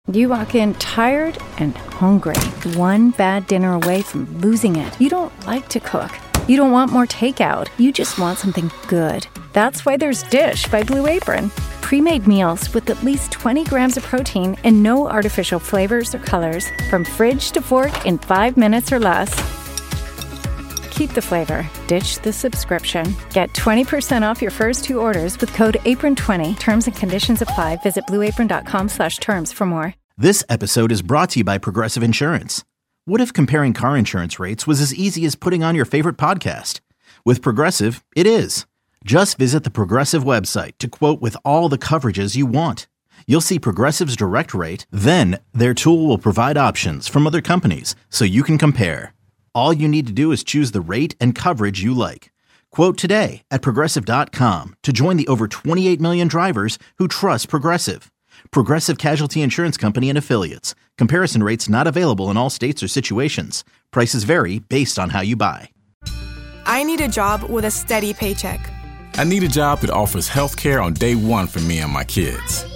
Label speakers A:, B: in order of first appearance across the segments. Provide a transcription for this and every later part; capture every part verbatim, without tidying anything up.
A: You walk in tired and hungry, one bad dinner away from losing it. You don't like to cook. You don't want more takeout. You just want something good. That's why there's Dish by Blue Apron. Pre-made meals with at least twenty grams of protein and no artificial flavors or colors. From fridge to fork in five minutes or less. Keep the flavor. Ditch the subscription. Get twenty percent off your first two orders with code apron twenty. Terms and conditions apply. Visit blueapron.com slash terms for more.
B: This episode is brought to you by Progressive Insurance. What if comparing car insurance rates was as easy as putting on your favorite podcast? With Progressive, it is. Just visit the Progressive website to quote with all the coverages you want. You'll see Progressive's direct rate, then their tool will provide options from other companies so you can compare. All you need to do is choose the rate and coverage you like. Quote today at Progressive dot com to join the over twenty-eight million drivers who trust Progressive. Progressive Casualty Insurance Company and Affiliates. Comparison rates not available in all states or situations. Prices vary based on how you buy.
C: I need a job with a steady paycheck.
D: I need a job that offers health care on day one for me and my kids.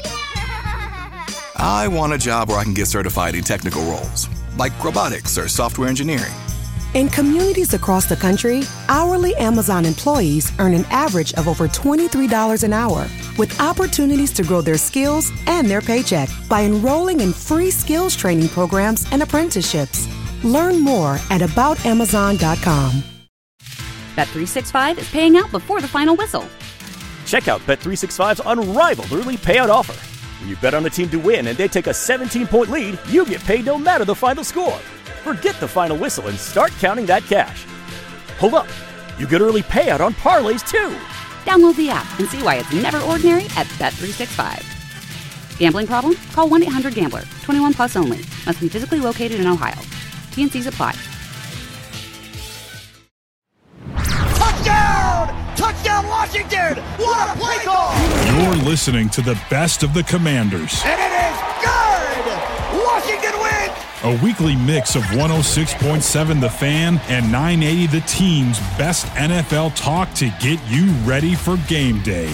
E: I want a job where I can get certified in technical roles, like robotics or software engineering.
F: In communities across the country, hourly Amazon employees earn an average of over twenty-three dollars an hour, with opportunities to grow their skills and their paycheck by enrolling in free skills training programs and apprenticeships. Learn more at about amazon dot com.
G: Bet three sixty-five is paying out before the final whistle.
H: Check out Bet three sixty-five's unrivaled early payout offer. When you bet on a team to win and they take a seventeen-point lead, you get paid no matter the final score. Forget the final whistle and start counting that cash. Hold up. You get early payout on parlays, too.
G: Download the app and see why it's never ordinary at Bet three sixty-five. Gambling problem? Call one eight hundred gambler. twenty-one plus only. Must be physically located in Ohio. T N Cs apply.
I: Touchdown! Touchdown, Washington! What a play call!
J: You're listening to the best of the Commanders.
I: And it is good! Washington wins!
J: A weekly mix of one oh six point seven The Fan and nine eighty The Team's best N F L talk to get you ready for game day.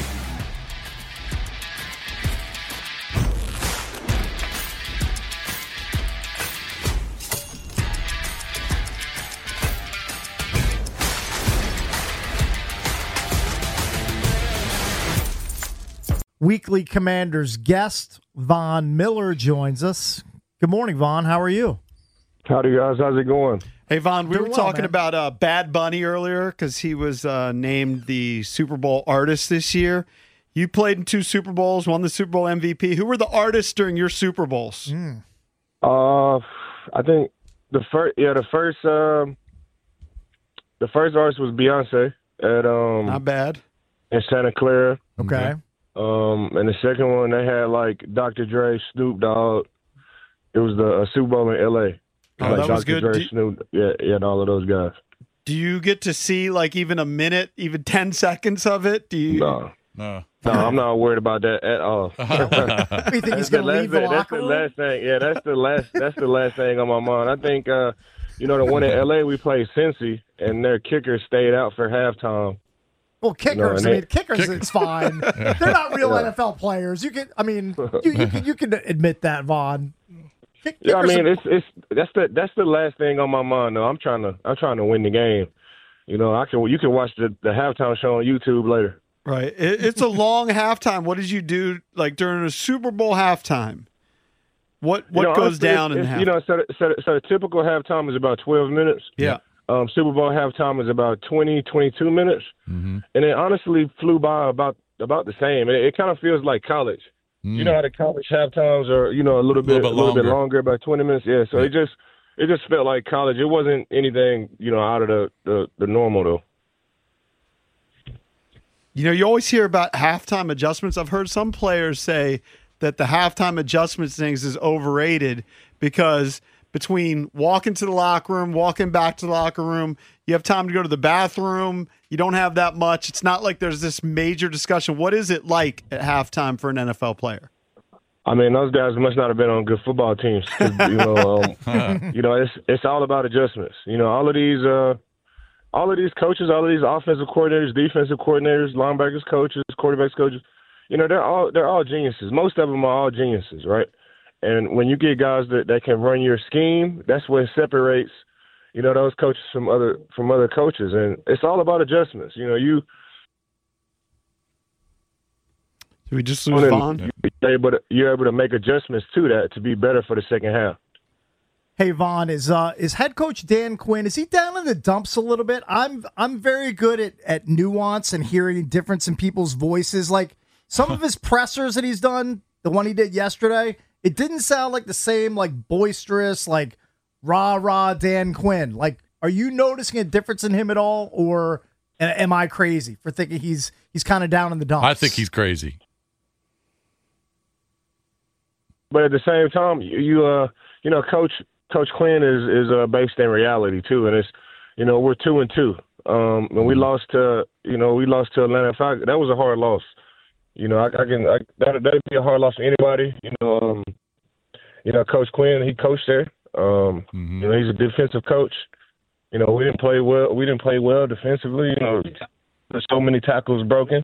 K: Weekly Commanders guest Von Miller joins us. Good morning, Von. How are you?
L: Howdy, guys. How's it going?
M: Hey, Von, we
K: Doing
M: were
K: well,
M: talking
K: man.
M: about uh, Bad Bunny earlier because he was uh, named the Super Bowl artist this year. You played in two Super Bowls, won the Super Bowl M V P. Who were the artists during your Super Bowls?
K: Mm.
L: Uh, I think the first, yeah, the first, um, the first artist was Beyonce at um,
M: Not bad.
L: in Santa Clara.
K: Okay.
L: Um, and the second one they had like Doctor Dre, Snoop Dogg. It was the uh, Super Bowl in L A.
M: Oh,
L: like
M: that was
L: Doctor
M: good.
L: Dre,
M: Do-
L: Snoop, yeah, yeah, and all of those guys.
M: Do you get to see like even a minute, even ten seconds of it? Do you?
L: No,
D: No.
L: no, I'm not worried about that at all.
K: You think he's
L: That's the
K: going to leave the
L: last thing- That's
K: locker
L: the
K: room?
L: last thing. Yeah, that's the last. That's the last thing on my mind. I think, uh, you know, the one in L A we played Cincy, and their kicker stayed out for halftime.
K: Well, kickers.
L: No,
K: I
L: and
K: mean, kickers. It's fine. They're not real
L: Yeah.
K: N F L players. You can. I mean, you you can, you can admit that, Von. Kick-
L: Yeah, I
K: kickers
L: mean,
K: are-
L: it's it's that's the that's the last thing on my mind. Though I'm trying to I'm trying to win the game. You know, I can you can watch the the halftime show on YouTube later.
M: Right. It, it's a long halftime. What did you do like during a Super Bowl halftime? What what
L: You know,
M: goes
L: honestly,
M: down
L: it's,
M: in
L: it's,
M: half?
L: You know, so, so, so the typical halftime is about twelve minutes.
M: Yeah.
L: Um, Super Bowl halftime is about twenty, twenty-two minutes,
D: Mm-hmm.
L: and it honestly flew by about about the same. It, it kind of feels like college.
D: Mm.
L: You know how the college half times are, you know, a little bit,
D: Little
L: a
D: bit
L: little bit
D: longer.
L: longer, about twenty minutes. Yeah, so
D: Yeah.
L: it just, it just felt like college. It wasn't anything, you know, out of the, the, the normal though.
M: You know, you always hear about halftime adjustments. I've heard some players say that the halftime adjustments things is overrated because between walking to the locker room, walking back to the locker room, you have time to go to the bathroom. You don't have that much. It's not like there's this major discussion. What is it like at halftime for an N F L player?
L: I mean, those guys must not have been on good football teams. 'Cause, You know, um, you know, it's it's all about adjustments. You know, all of these, uh, all of these coaches, all of these offensive coordinators, defensive coordinators, linebackers coaches, quarterbacks coaches. You know, they're all they're all geniuses. Most of them are all geniuses, right? And when you get guys that, that can run your scheme, that's what separates, you know, those coaches from other from other coaches. And it's all about adjustments. You know, you
M: Do we just lose Vaughn?
L: You're able to, you're able to make adjustments to that to be better for the second half.
K: Hey Vaughn, is uh, is head coach Dan Quinn, is he down in the dumps a little bit? I'm I'm very good at, at nuance and hearing difference in people's voices. Like some of his pressers that he's done, the one he did yesterday, it didn't sound like the same like boisterous, like rah rah Dan Quinn. Like, are you noticing a difference in him at all, or am I crazy for thinking he's he's kind of down in the dumps?
N: I think he's crazy.
L: But at the same time, you, you uh you know, Coach Coach Quinn is is uh, based in reality too, and it's you know we're two and two. Um, and we lost to you know we lost to Atlanta Falcons. That was a hard loss. You know, I, I can I, that that'd be a hard loss for anybody. You know, um, you know, Coach Quinn, he coached there. Um, mm-hmm. You know, he's a defensive coach. You know, we didn't play well. We didn't play well defensively. You know, there's so many tackles broken,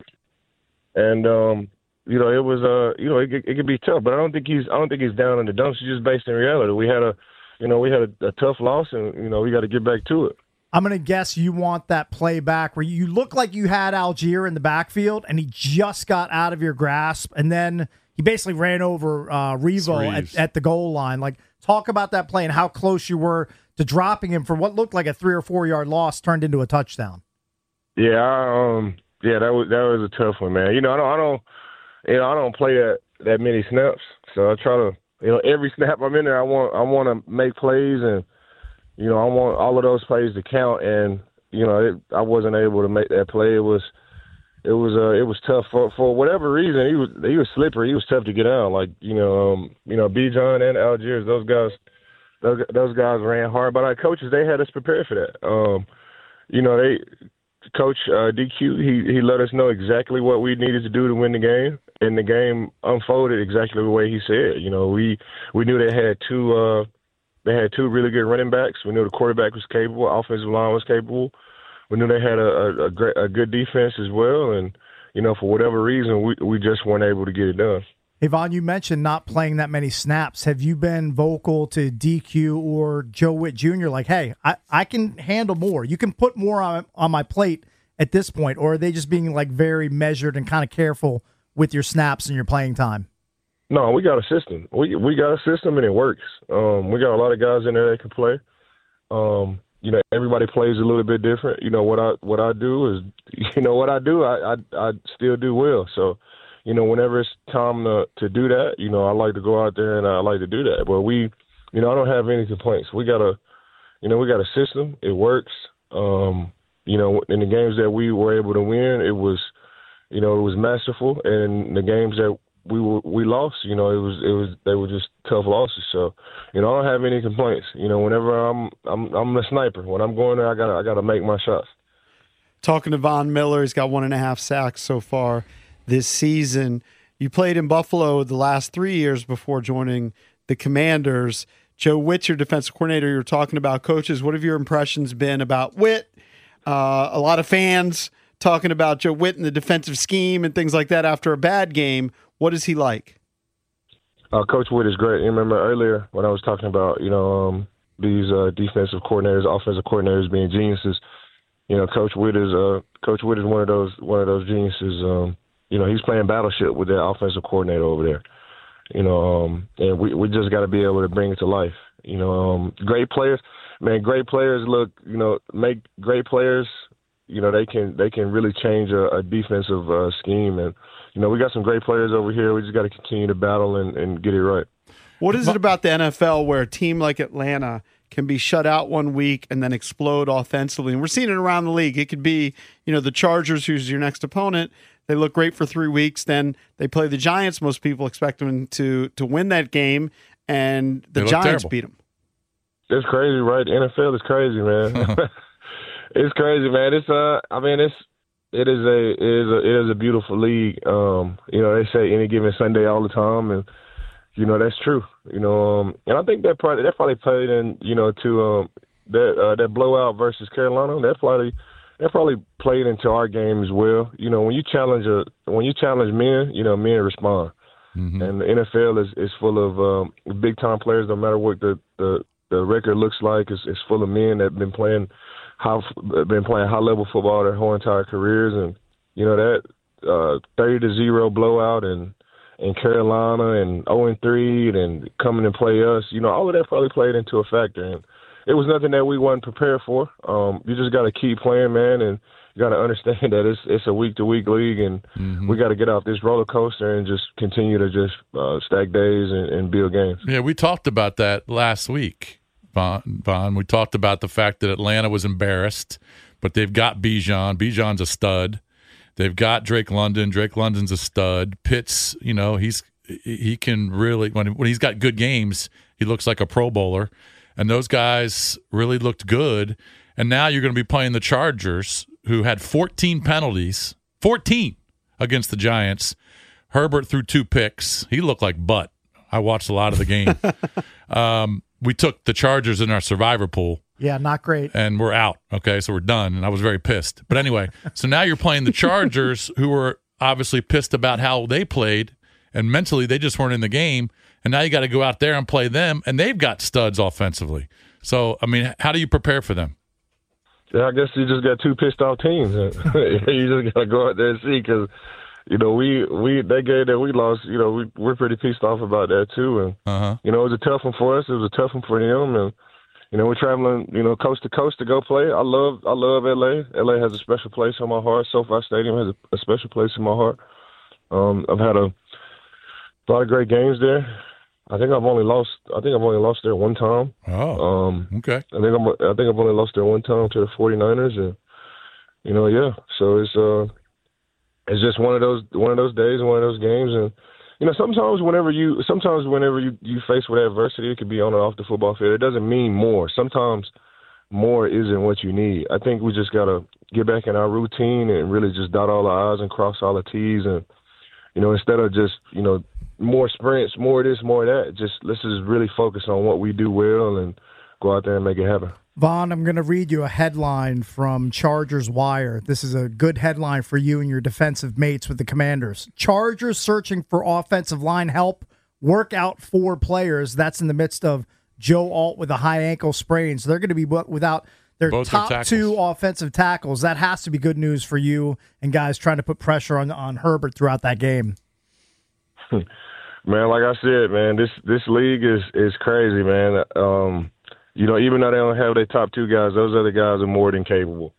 L: and um, you know, it was uh, you know, it, it could be tough. But I don't think he's I don't think he's down in the dumps. He's just based in reality. We had a You know, we had a, a tough loss, and, you know, we got to get back to it.
K: I'm going to guess you want that play back where you look like you had Algier in the backfield, and he just got out of your grasp, and then he basically ran over uh, Revo at, at the goal line. Like, talk about that play and how close you were to dropping him for what looked like a three- or four-yard loss turned into a touchdown.
L: Yeah, I, um, yeah, that was that was a tough one, man. You know, I don't, I don't, you know, I don't play that, that many snaps, so I try to. You know, every snap I'm in there, I want I want to make plays, and you know, I want all of those plays to count. And you know, it, I wasn't able to make that play. It was, it was, uh, it was tough for for whatever reason. He was he was slippery. He was tough to get out. Like you know, um, you know, Bijan and Algiers, those guys, those those guys ran hard. But our coaches, they had us prepared for that. Um, you know, they Coach uh, D Q, he he let us know exactly what we needed to do to win the game. And the game unfolded exactly the way he said. You know, we we knew they had two uh, they had two really good running backs. We knew the quarterback was capable, offensive line was capable. We knew they had a a, a, great, a good defense as well. And you know, for whatever reason, we we just weren't able to get it done.
K: Hey Vaughn, you mentioned not playing that many snaps. Have you been vocal to D Q or Joe Witt Junior Like, hey, I, I can handle more. You can put more on on my plate at this point, or are they just being like very measured and kind of careful with your snaps and your playing time?
L: No, we got a system. We we got a system and it works. Um, we got a lot of guys in there that can play. Um, you know, everybody plays a little bit different. You know what I what I do is, you know what I do. I I, I still do well. So, you know, whenever it's time to to do that, you know, I like to go out there and I like to do that. But we, you know, I don't have any complaints. We got a, you know, we got a system. It works. Um, you know, in the games that we were able to win, it was. You know, it was masterful, and the games that we were, we lost, you know, it was it was they were just tough losses. So, you know, I don't have any complaints. You know, whenever I'm I'm I'm a sniper. When I'm going there, I gotta I gotta make my shots.
M: Talking to Von Miller, he's got one and a half sacks so far this season. You played in Buffalo the last three years before joining the Commanders. Joe Witt, your defensive coordinator, you're talking about coaches. What have your impressions been about Witt? Uh, a lot of fans talking about Joe Witt and the defensive scheme and things like that after a bad game. What is he like?
L: Uh, Coach Witt is great. You remember earlier when I was talking about, you know, um, these uh, defensive coordinators, offensive coordinators being geniuses. You know, Coach Witt is uh, Coach Witt is one of those one of those geniuses. Um, you know, he's playing battleship with that offensive coordinator over there. You know, um, and we we just got to be able to bring it to life. You know, um, great players, man. Great players look, you know, make great players. You know, they can they can really change a, a defensive uh, scheme. And, you know, we got some great players over here. We just got to continue to battle and, and get it right.
M: What is it about the N F L where a team like Atlanta can be shut out one week and then explode offensively? And we're seeing it around the league. It could be, you know, the Chargers, who's your next opponent. They look great for three weeks. Then they play the Giants. Most people expect them to, to win that game, and the Giants terrible. beat them.
L: It's crazy, right? The N F L is crazy, man. It's crazy, man. It's uh, I mean, it's it is a it is a it is a beautiful league. Um, you know, they say any given Sunday all the time, and you know that's true. You know, um, and I think that probably that probably played in, you know, to um that uh, that blowout versus Carolina. That probably that probably played into our game as well. You know, when you challenge a when you challenge men, you know, men respond. Mm-hmm. And the N F L is, is full of um, big-time players, no matter what the, the, the record looks like. It's, it's full of men that have been playing high, been playing high-level football their whole entire careers. And, you know, that uh, thirty to zero blowout and in Carolina and oh and three and coming and play us, you know, all of that probably played into a factor. And it was nothing that we weren't prepared for. Um, you just got to keep playing, man, and you got to understand that it's it's a week-to-week league, and mm-hmm. we got to get off this roller coaster and just continue to just uh, stack days and, and build games.
N: Yeah, we talked about that last week, Von. Von. We talked about the fact that Atlanta was embarrassed, but they've got Bijan. Bijan's a stud. They've got Drake London. Drake London's a stud. Pitts, you know, he's he can really when when he's got good games, he looks like a Pro Bowler. And those guys really looked good. And now you're going to be playing the Chargers, who had fourteen penalties, fourteen against the Giants. Herbert threw two picks. He looked like butt. I watched a lot of the game. um, we took the Chargers in our survivor pool.
K: Yeah, not great.
N: And we're out. Okay, so we're done. And I was very pissed. But anyway, so now you're playing the Chargers, who were obviously pissed about how they played, and mentally they just weren't in the game. And now you got to go out there and play them, and they've got studs offensively. So, I mean, how do you prepare for them?
L: Yeah, I guess you just got two pissed off teams. You just got to go out there and see because, you know, we, we that game that we lost, you know, we, we're pretty pissed off about that too. And,
N: uh-huh.
L: you know, it was a tough one for us. It was a tough one for them. And, you know, we're traveling, you know, coast to coast to go play. I love I love L A. L A has a special place in my heart. SoFi Stadium has a, a special place in my heart. Um, I've had a, a lot of great games there. I think I've only lost. I think I've only lost there one time.
N: Oh,
L: um,
N: okay.
L: I think I'm. I think I've only lost there one time to the 49ers, and you know, yeah. So it's uh, it's just one of those one of those days and one of those games, and you know, sometimes whenever you sometimes whenever you you face with adversity, it could be on and off the football field. It doesn't mean more. Sometimes more isn't what you need. I think we just gotta get back in our routine and really just dot all the I's and cross all the T's, and you know, instead of just you know. more sprints, more this, more that. Just let's just really focus on what we do well and go out there and make it happen.
K: Von, I'm going to read you a headline from Chargers Wire. This is a good headline for you and your defensive mates with the Commanders. Chargers searching for offensive line help. Work out four players. That's in the midst of Joe Alt with a high ankle sprain. So they're going to be without their
N: Both
K: top
N: their
K: two offensive tackles. That has to be good news for you and guys trying to put pressure on, on Herbert throughout that game.
L: Man, like I said, man, this this league is, is crazy, man. Um, you know, even though they don't have their top two guys, those other guys are more than capable.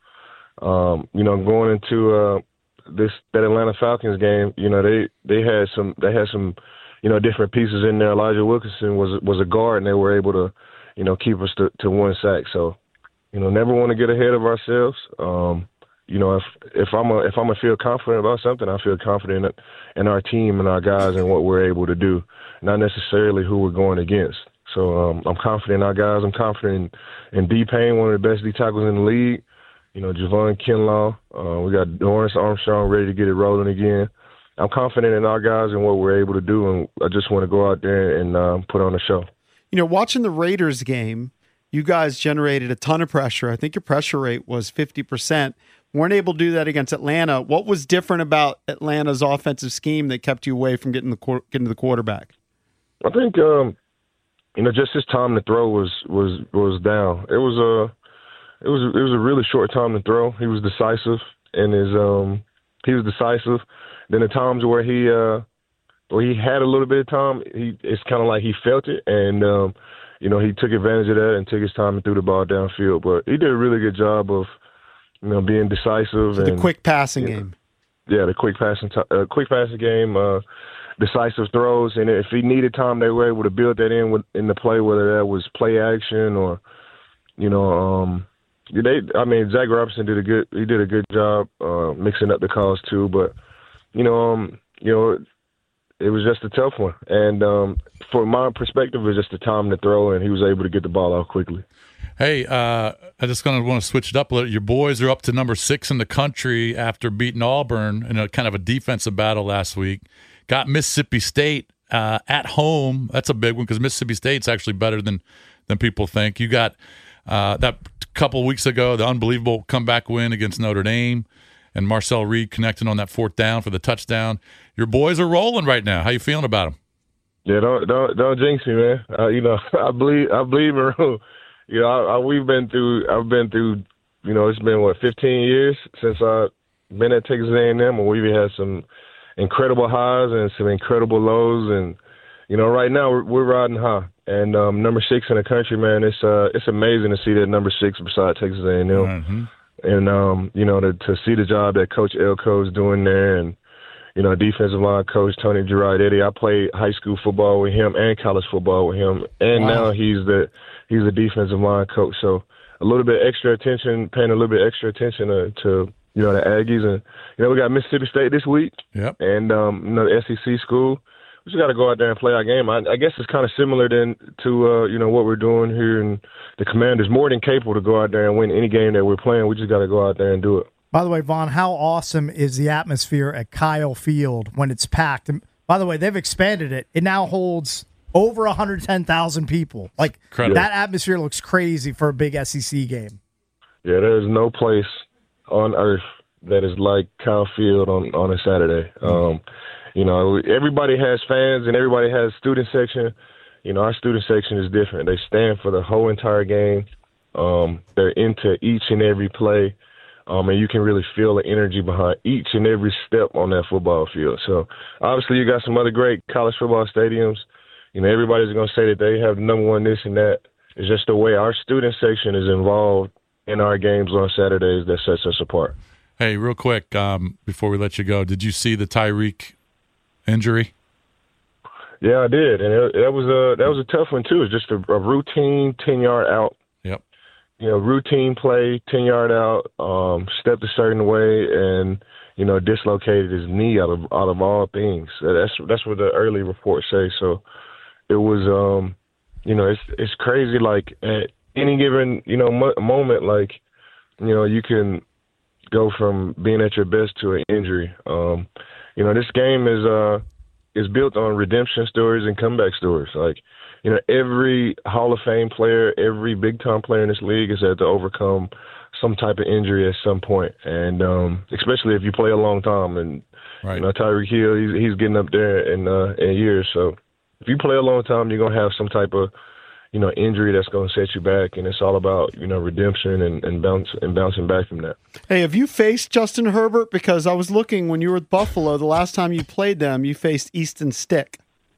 L: Um, you know, going into uh, this that Atlanta Falcons game, you know, they, they had some they had some, you know, different pieces in there. Elijah Wilkinson was was a guard, and they were able to, you know, keep us to, to one sack. So, you know, never want to get ahead of ourselves. Um, You know, if if I'm a, if I'm gonna feel confident about something, I feel confident in, in our team and our guys and what we're able to do, not necessarily who we're going against. So um, I'm confident in our guys. I'm confident in, in D-Payne, one of the best D tackles in the league. You know, Javon Kinlaw. Uh, we got Dorrance Armstrong ready to get it rolling again. I'm confident in our guys and what we're able to do, and I just want to go out there and uh, put on a show.
M: You know, watching the Raiders game, you guys generated a ton of pressure. I think your pressure rate was fifty percent. Weren't able to do that against Atlanta. What was different about Atlanta's offensive scheme that kept you away from getting the getting to the quarterback?
L: I think um, you know just his time to throw was was was down. It was a it was it was a really short time to throw. He was decisive in his um he was decisive. Then the times where he uh where he had a little bit of time, he it's kind of like he felt it, and um, you know he took advantage of that and took his time and threw the ball downfield. But he did a really good job of. You know, being decisive.
M: So
L: and
M: the quick passing
L: yeah,
M: game.
L: Yeah, the quick passing, t- uh, quick passing game, uh, decisive throws, and if he needed time, they were able to build that in with, in the play, whether that was play action or, you know, um, they. I mean, Zach Robinson did a good. He did a good job uh, mixing up the calls too, but you know, um, you know, it was just a tough one, and um, from my perspective, it was just the time to throw, and he was able to get the ball out quickly.
N: Hey, uh, I just going to want to switch it up a little. Your boys are up to number six in the country after beating Auburn in a kind of a defensive battle last week. Got Mississippi State uh, at home. That's a big one because Mississippi State's actually better than than people think. You got uh, that couple weeks ago, the unbelievable comeback win against Notre Dame. and Marcel Reed connecting on that fourth down for the touchdown. Your boys are rolling right now. How you feeling about them?
L: Yeah, don't don't don't jinx me, man. Uh, you know, I believe I believe Maroon. You know, I, I, we've been through. I've been through. You know, it's been what fifteen years since I've been at Texas A and M, and we've had some incredible highs and some incredible lows. And you know, right now we're, we're riding high. And um, number six in the country, man, it's uh, it's amazing to see that number six beside Texas A and M.
N: Mm-hmm.
L: And um, you know, to to see the job that Coach Elko is doing there, and you know, defensive line coach Tony Girardetti. I played high school football with him and college football with him, and
K: Wow.
L: now he's the he's the defensive line coach. So a little bit extra attention, paying a little bit extra attention to, to you know the Aggies, and you know we got Mississippi State this week,
N: yep,
L: and um, you know the S E C school. We just got to go out there and play our game. I, I guess it's kind of similar then to uh, you know what we're doing here, and the Commanders more than capable to go out there and win any game that we're playing. We just got to go out there and do it.
K: By the way, Vaughn, how awesome is the atmosphere at Kyle Field when it's packed? And by the way, they've expanded it. It now holds over one hundred ten thousand people. Like,
N: Incredible.
K: that atmosphere looks crazy for a big S E C game.
L: Yeah, there's no place on earth that is like Kyle Field on, on a Saturday. Um, you know, everybody has fans and everybody has student section. You know, our student section is different. They stand for the whole entire game. Um, they're into each and every play. Um, and you can really feel the energy behind each and every step on that football field. So, obviously, you got some other great college football stadiums. You know, everybody's going to say that they have number one this and that. It's just the way our student section is involved in our games on Saturdays that sets us apart.
N: Hey, real quick, um, before we let you go, did you see the Tyreek injury?
L: Yeah, I did, and it, that was a that was a tough one too. It's just a, a routine ten-yard out.
N: Yep.
L: You know, routine play, ten-yard out, um, stepped a certain way, and you know, dislocated his knee out of out of all things. That's that's what the early reports say. So it was, um, you know, it's it's crazy. Like at any given you know mo- moment, like you know, you can go from being at your best to an injury. Um, you know, this game is uh is built on redemption stories and comeback stories. Like, you know, every Hall of Fame player, every big-time player in this league has had to overcome some type of injury at some point, and um, especially if you play a long time. And
N: right.
L: you know, Tyreek Hill, he's he's getting up there in uh, in years. So if you play a long time, you're gonna have some type of you know injury that's gonna set you back, and it's all about you know redemption and and bounce and bouncing back from that.
M: Hey, have you faced Justin Herbert? Because I was looking when you were with Buffalo, the last time you played them, you faced Easton Stick.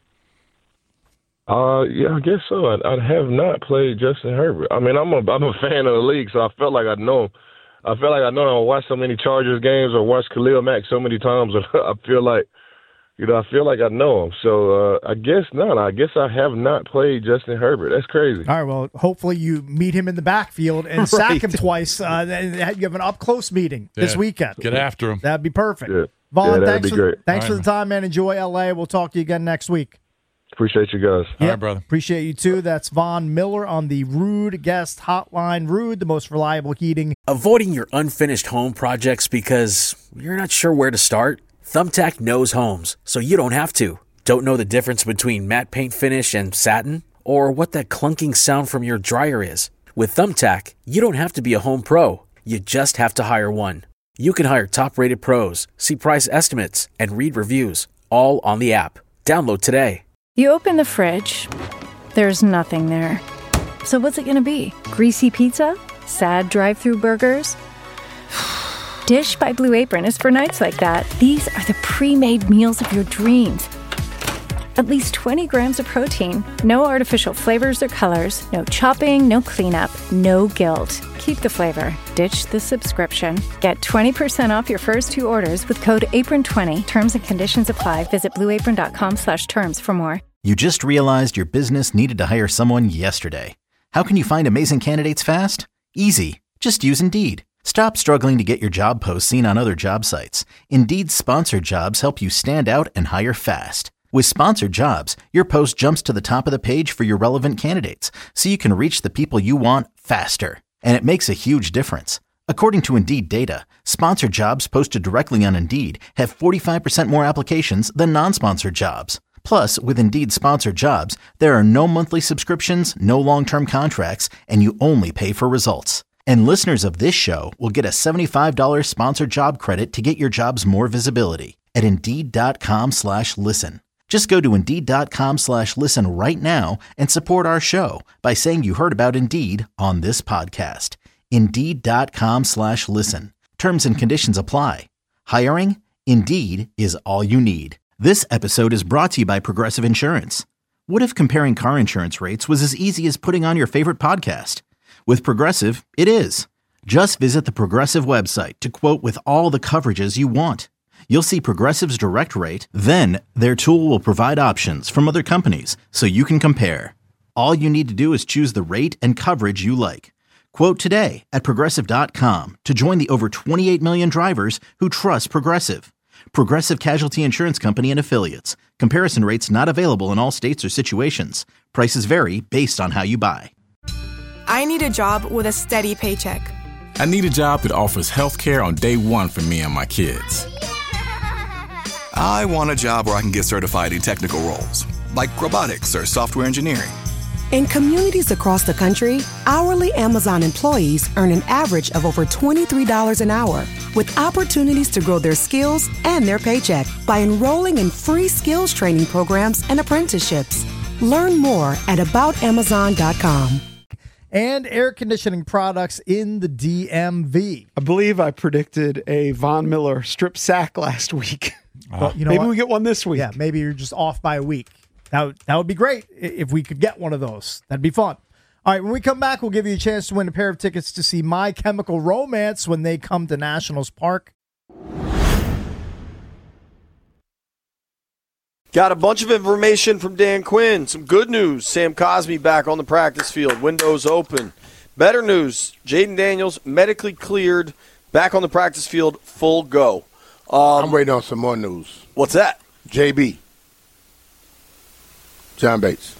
L: Uh, yeah, I guess so. I, I have not played Justin Herbert. I mean, I'm a I'm a fan of the league, so I felt like I know him. I feel like I know him. I watched so many Chargers games or watched Khalil Mack so many times. I feel like, you know, I feel like I know him. So uh, I guess not. I guess I have not played Justin Herbert. That's crazy.
K: All right, well, hopefully you meet him in the backfield and sack
M: Right.
K: him twice. Uh, and you have an up-close meeting this
N: Yeah,
K: weekend.
N: Get after him.
K: That'd be perfect.
L: Yeah.
K: Vaughn,
L: Yeah, that'd
K: thanks,
L: be
K: for,
L: great.
K: thanks
N: All
K: for
N: right,
K: the time, man. Enjoy L A. We'll talk to you again next week.
L: Appreciate you guys.
N: All
K: Yep.
N: right, brother.
K: Appreciate you, too. That's Vaughn Miller on the Rude Guest Hotline. Rude, the most reliable heating.
O: Avoiding your unfinished home projects because you're not sure where to start? Thumbtack knows homes, so you don't have to. Don't know the difference between matte paint finish and satin? Or what that clunking sound from your dryer is? With Thumbtack, you don't have to be a home pro. You just have to hire one. You can hire top-rated pros, see price estimates, and read reviews, all on the app. Download today.
A: You open the fridge, there's nothing there. So what's it gonna be? Greasy pizza? Sad drive-through burgers? Dish by Blue Apron is for nights like that. These are the pre-made meals of your dreams. At least twenty grams of protein, no artificial flavors or colors, no chopping, no cleanup, no guilt. Keep the flavor. Ditch the subscription. Get twenty percent off your first two orders with code apron twenty. Terms and conditions apply. Visit blueapron.com slash terms for more.
B: You just realized your business needed to hire someone yesterday. How can you find amazing candidates fast? Easy. Just use Indeed. Stop struggling to get your job posts seen on other job sites. Indeed's sponsored jobs help you stand out and hire fast. With sponsored jobs, your post jumps to the top of the page for your relevant candidates, so you can reach the people you want faster. And it makes a huge difference. According to Indeed data, sponsored jobs posted directly on Indeed have forty-five percent more applications than non-sponsored jobs. Plus, with Indeed sponsored jobs, there are no monthly subscriptions, no long-term contracts, and you only pay for results. And listeners of this show will get a seventy-five dollars sponsored job credit to get your jobs more visibility at Indeed.com slash listen. Just go to Indeed.com slash listen right now and support our show by saying you heard about Indeed on this podcast. Indeed.com slash listen. Terms and conditions apply. Hiring? Indeed is all you need. This episode is brought to you by Progressive Insurance. What if comparing car insurance rates was as easy as putting on your favorite podcast? With Progressive, it is. Just visit the Progressive website to quote with all the coverages you want. You'll see Progressive's direct rate, then their tool will provide options from other companies so you can compare. All you need to do is choose the rate and coverage you like. Quote today at Progressive dot com to join the over twenty-eight million drivers who trust Progressive. Progressive Casualty Insurance Company and Affiliates. Comparison rates not available in all states or situations. Prices vary based on how you buy.
C: I need a job with a steady paycheck.
D: I need a job that offers health care on day one for me and my kids.
E: I want a job where I can get certified in technical roles, like robotics or software engineering.
F: In communities across the country, hourly Amazon employees earn an average of over twenty-three dollars an hour, with opportunities to grow their skills and their paycheck by enrolling in free skills training programs and apprenticeships. Learn more at about amazon dot com.
K: And air conditioning products in the D M V.
M: I believe I predicted a Von Miller strip sack last week.
K: Well, you know
M: maybe
K: what?
M: we get one this week.
K: Yeah, maybe you're just off by a week. That would, that would be great if we could get one of those. That'd be fun. All right, when we come back, we'll give you a chance to win a pair of tickets to see My Chemical Romance when they come to Nationals Park.
P: Got a bunch of information from Dan Quinn. Some good news. Sam Cosmi back on the practice field. Windows open. Better news. Jaden Daniels medically cleared. Back on the practice field. Full go. Um,
Q: I'm waiting on some more news.
P: What's that?
Q: J B. John Bates.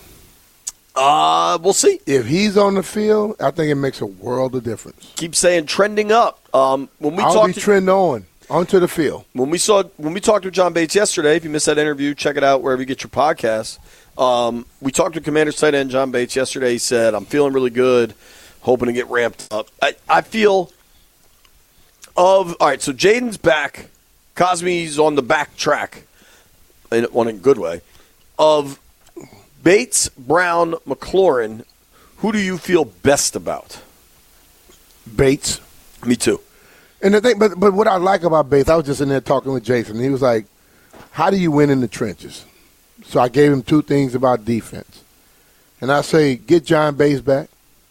P: Uh, we'll see.
Q: If he's on the field, I think it makes a world of difference.
P: Keep saying trending up. Um, when we
Q: I'll
P: talked
Q: be
P: to-
Q: trend on. Onto the field.
P: When we saw when we talked with John Bates yesterday, if you missed that interview, check it out wherever you get your podcasts. Um, we talked to Commanders tight end John Bates yesterday. He said, "I'm feeling really good, hoping to get ramped up." I, I feel of all right. So Jaden's back. Cosmi's on the back track, in one in a good way. Of Bates, Brown, McLaurin, who do you feel best about?
Q: Bates.
P: Me too.
Q: And the thing, but but what I like about Bates, I was just in there talking with Jason. He was like, "How do you win in the trenches?" So I gave him two things about defense, and I say, get John Bates back,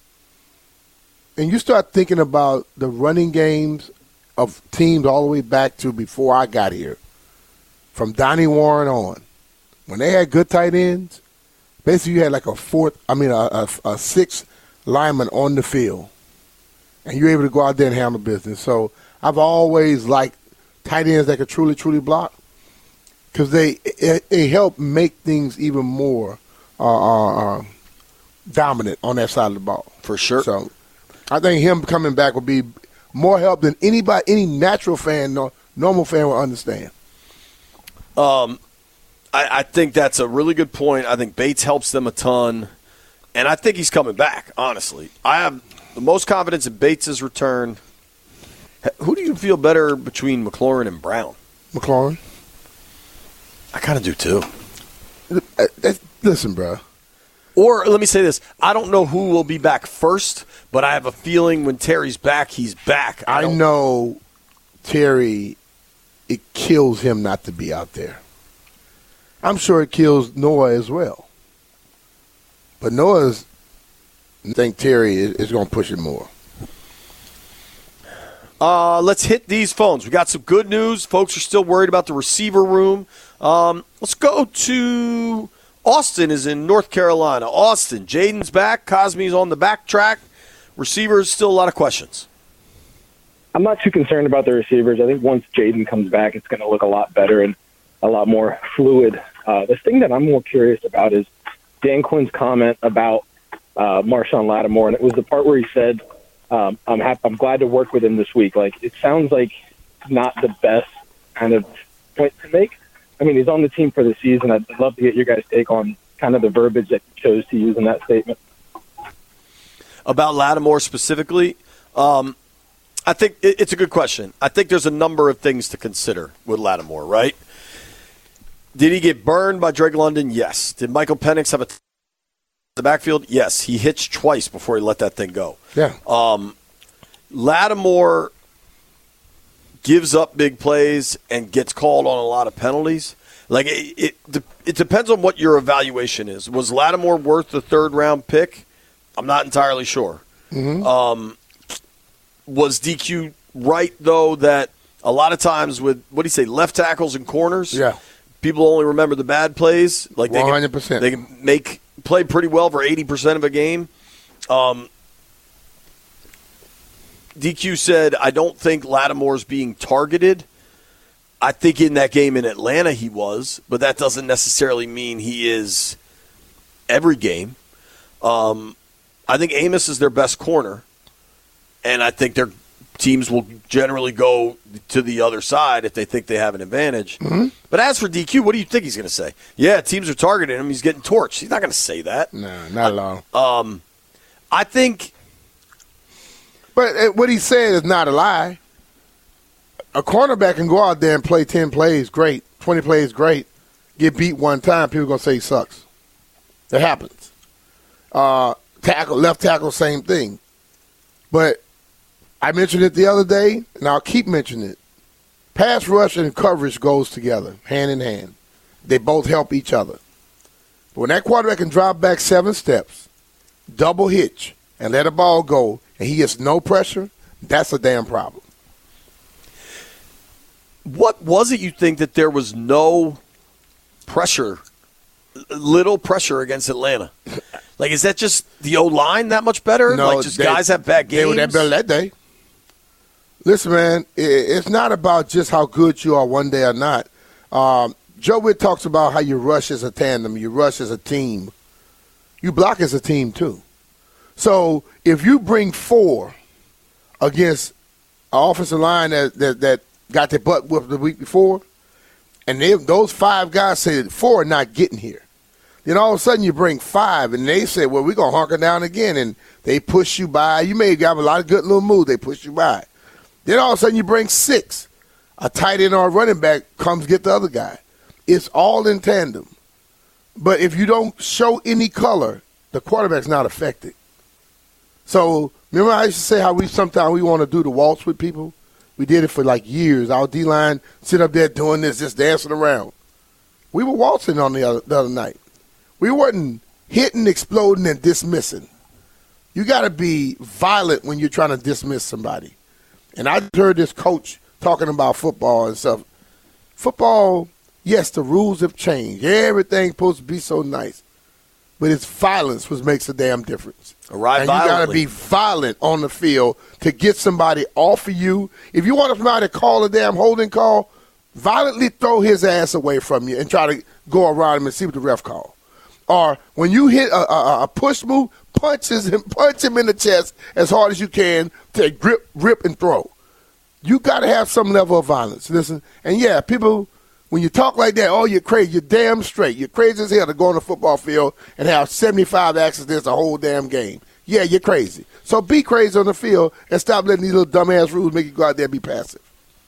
Q: and you start thinking about the running games of teams all the way back to before I got here, from Donnie Warren on, when they had good tight ends. Basically, you had like a fourth, I mean, a, a, a sixth lineman on the field. And you're able to go out there and handle business. So I've always liked tight ends that can truly, truly block because they it, it help make things even more uh, uh, dominant on that side of the ball.
P: For sure.
Q: So I think him coming back will be more help than anybody, any natural fan, no, normal fan will understand.
P: Um, I, I think that's a really good point. I think Bates helps them a ton, and I think he's coming back, honestly. I have – the most confidence in Bates' return. Who do you feel better between McLaurin and Brown?
Q: McLaurin.
P: I kind of do too.
Q: Listen, bro.
P: Or let me say this. I don't know who will be back first, but I have a feeling when Terry's back, he's back.
Q: I, I know Terry, it kills him not to be out there. I'm sure it kills Noah as well. But Noah's I think Terry is, is going to push it more.
P: Uh, let's hit these phones. We got some good news. Folks are still worried about the receiver room. Um, let's go to Austin is in North Carolina. Austin, Jaden's back. Cosmi's on the back track. Receivers, still a lot of questions.
R: I'm not too concerned about the receivers. I think once Jaden comes back, it's going to look a lot better and a lot more fluid. Uh, the thing that I'm more curious about is Dan Quinn's comment about Uh, Marshawn Lattimore, and it was the part where he said, um, "I'm happy, I'm glad to work with him this week." Like, it sounds like not the best kind of point to make. I mean, he's on the team for the season. I'd love to get your guys' take on kind of the verbiage that he chose to use in that statement.
P: About Lattimore specifically, Um, I think it, it's a good question. I think there's a number of things to consider with Lattimore, right? Did he get burned by Drake London? Yes. Did Michael Penix have a t- the backfield? Yes. He hitched twice before he let that thing go.
Q: Yeah.
P: Um, Lattimore gives up big plays and gets called on a lot of penalties. Like it, it, it depends on what your evaluation is. Was Lattimore worth the third round pick? I'm not entirely sure.
Q: Mm-hmm.
P: Um, was D Q right though that a lot of times with what do you say left tackles and corners?
Q: Yeah,
P: people only remember the bad plays. Like they
Q: one hundred percent.
P: They can make play pretty well for eighty percent of a game. Um, D Q said, "I don't think Lattimore's being targeted." I think in that game in Atlanta he was, but that doesn't necessarily mean he is every game. Um, I think Amos is their best corner, and I think their teams will generally go to the other side if they think they have an advantage.
Q: Mm-hmm.
P: But as for D Q, what do you think he's going to say? Yeah, teams are targeting him. He's getting torched. He's not going to say that.
Q: No, not at all.
P: Um, I think.
Q: But uh, what he said is not a lie. A cornerback can go out there and play ten plays, great. twenty plays, great. Get beat one time, people are going to say he sucks. That happens. Uh, tackle, left tackle, same thing. But I mentioned it the other day, and I'll keep mentioning it. Pass rush and coverage goes together, hand in hand. They both help each other. But when that quarterback can drop back seven steps, double hitch, and let a ball go, and he gets no pressure, that's a damn problem.
P: What was it you think that there was no pressure, little pressure against Atlanta? Like, is that just the O-line that much better?
Q: No,
P: like, just
Q: they,
P: guys have bad games?
Q: They were that better that day. Listen, man, it's not about just how good you are one day or not. Um, Joe Witt talks about how you rush as a tandem, you rush as a team. You block as a team, too. So if you bring four against an offensive line that, that, that got their butt whooped the week before, and they, those five guys say four are not getting here. Then all of a sudden you bring five, and they say, well, we're going to hunker down again, and they push you by. You may have a lot of good little moves. They push you by. Then all of a sudden you bring six. A tight end or a running back comes get the other guy. It's all in tandem. But if you don't show any color, the quarterback's not affected. So remember I used to say how we sometimes we want to do the waltz with people? We did it for like years. Our D-line sit up there doing this, just dancing around. We were waltzing on the other, the other night. We weren't hitting, exploding, and dismissing. You got to be violent when you're trying to dismiss somebody. And I heard this coach talking about football and stuff. Football, yes, the rules have changed. Everything's supposed to be so nice. But it's violence which makes a damn difference.
P: Arrive
Q: and you got to
P: violently.
Q: be violent on the field to get somebody off of you. If you want somebody to call a damn holding call, violently throw his ass away from you and try to go around him and see what the ref call. Or when you hit a, a, a push move, punch, his, punch him in the chest as hard as you can to grip, rip, and throw. You got to have some level of violence. Listen, and yeah, people, when you talk like that, oh, you're crazy. You're damn straight. You're crazy as hell to go on a football field and have seventy-five accidents a whole damn game. Yeah, you're crazy. So be crazy on the field and stop letting these little dumbass rules make you go out there and be passive.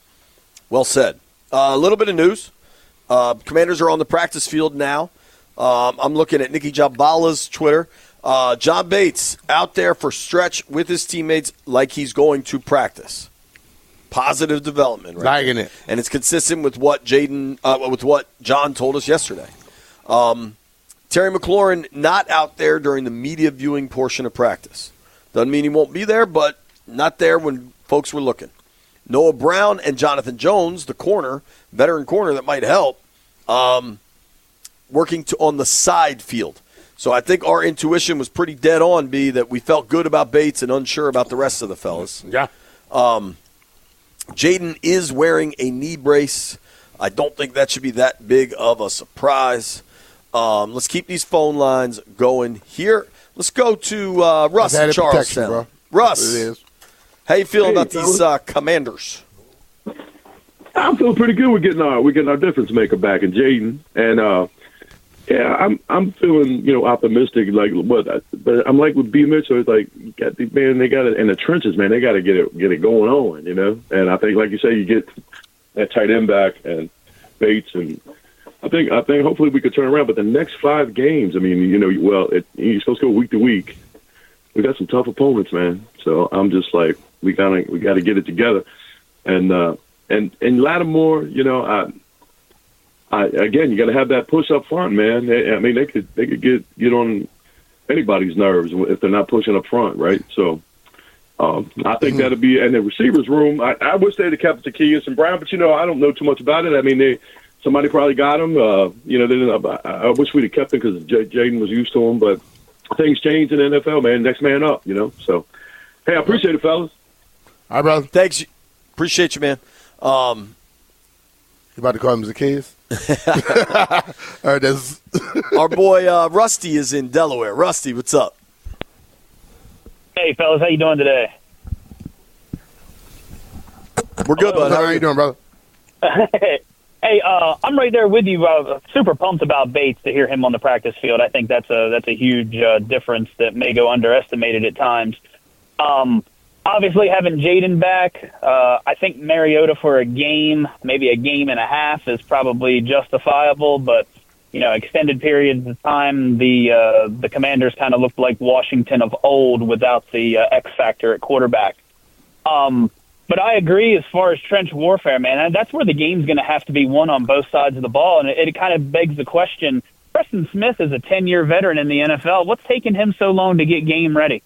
P: Well said. Uh, a little bit of news. Uh, Commanders are on the practice field now. Um, I'm looking at Nicky Jabala's Twitter. Uh, John Bates out there for stretch with his teammates like he's going to practice. Positive development, right?
Q: Liking it.
P: And it's consistent with what Jaden, uh, with what John told us yesterday. Um, Terry McLaurin not out there during the media viewing portion of practice. Doesn't mean he won't be there, but not there when folks were looking. Noah Brown and Jonathan Jones, the corner, veteran corner that might help, um, working to, on the side field. So I think our intuition was pretty dead on, B, that we felt good about Bates and unsure about the rest of the fellas.
Q: Yeah.
P: Um, Jaden is wearing a knee brace. I don't think that should be that big of a surprise. Um, let's keep these phone lines going here. Let's go to uh, Russ in Charlestown.
Q: Bro.
P: Russ,
Q: It is.
P: how you feeling
S: Hey,
P: about these uh, Commanders?
S: I'm feeling pretty good. We're getting our we're getting our difference maker back in Jaden, and uh, Yeah, I'm I'm feeling you know optimistic. Like what, but I'm like with B Mitchell. It's like got the, man, they got it in the trenches, man. They got to get it get it going on, you know. And I think, like you say, you get that tight end back and Bates, and I think I think hopefully we could turn around. But the next five games, I mean, you know, well, it, you're supposed to go week to week. We got some tough opponents, man. So I'm just like we gotta we got to get it together, and uh, and and Lattimore, you know, I. I, again, you got to have that push up front, man. I mean, they could they could get get on anybody's nerves if they're not pushing up front, right? So, um, I think mm-hmm. that'll be. And the receivers room, I, I wish they'd have kept Zacchaeus and Brown, but you know, I don't know too much about it. I mean, they somebody probably got him. Uh, you know, they didn't, I, I wish we'd have kept him because J- Jaden was used to him, but things change in the N F L, man. Next man up, you know. So, hey, I appreciate it, fellas.
P: All right, brother. Thanks. Appreciate you, man. Um,
Q: you about to call him Zacchaeus? All right, that's
P: our boy uh, Rusty is in Delaware. Rusty, what's up?
T: Hey, fellas, how you doing today?
P: We're good, bud.
Q: How are you doing, brother?
T: Hey, uh, I'm right there with you. Uh, super pumped about Bates to hear him on the practice field. I think that's a that's a huge uh, difference that may go underestimated at times. Um, Obviously, having Jaden back, uh, I think Mariota for a game, maybe a game and a half, is probably justifiable. But, you know, extended periods of time, the uh, the Commanders kind of looked like Washington of old without the uh, X factor at quarterback. Um, but I agree as far as trench warfare, man. That's where the game's going to have to be won on both sides of the ball. And it, it kind of begs the question, Preston Smith is a ten-year veteran in the N F L. What's taking him so long to get game ready?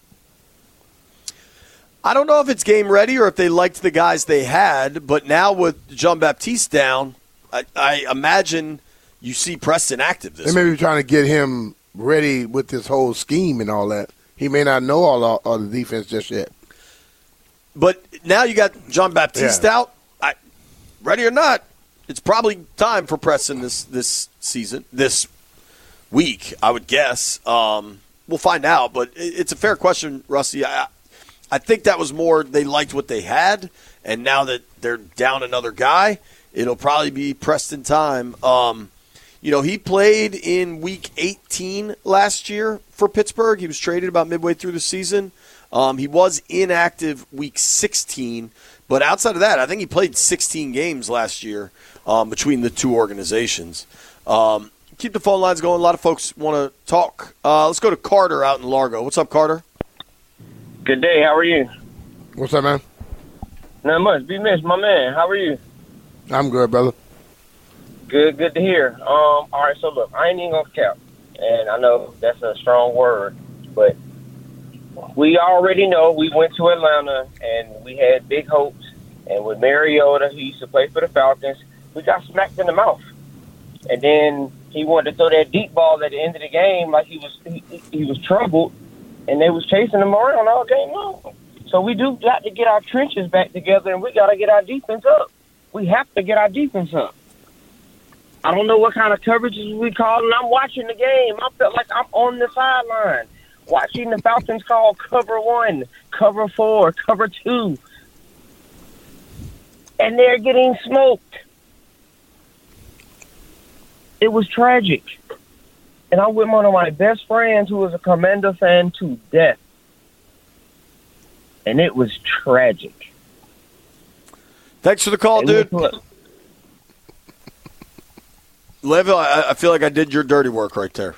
P: I don't know if it's game ready or if they liked the guys they had, but now with Jean-Baptiste down, I, I imagine you see Preston active this
Q: They may
P: week.
Q: be trying to get him ready with this whole scheme and all that. He may not know all, all, all the defense just yet.
P: But now you got Jean-Baptiste
Q: Yeah.
P: out. I, ready or not, it's probably time for Preston this, this season, this week, I would guess. Um, we'll find out, but it, it's a fair question, Rusty. I, I think that was more they liked what they had, and now that they're down another guy, it'll probably be Preston time. Um, you know, he played in week eighteen last year for Pittsburgh. He was traded about midway through the season. Um, he was inactive week sixteen, but outside of that, I think he played sixteen games last year um, between the two organizations. Um, keep the phone lines going. A lot of folks want to talk. Uh, let's go to Carter out in Largo. What's up, Carter?
U: Good day. How are you?
Q: What's up, man?
U: Not much. Be missed, my man. How are you?
Q: I'm good, brother.
U: Good. Good to hear. Um. All right. So look, I ain't even gonna cap, and I know that's a strong word, but we already know we went to Atlanta and we had big hopes, and with Mariota, who used to play for the Falcons, we got smacked in the mouth, and then he wanted to throw that deep ball at the end of the game like he was he, he was troubled. And they was chasing them around all game long. So we do got to get our trenches back together, and we got to get our defense up. We have to get our defense up. I don't know what kind of coverages we call, and I'm watching the game. I felt like I'm on the sideline watching the Falcons call cover one, cover four, cover two. And they're getting smoked. It was tragic. And I'm with one of my best friends who was a Commander fan to death. And it was tragic.
P: Thanks for the call, dude. Level, I, I feel like I did your dirty work right there.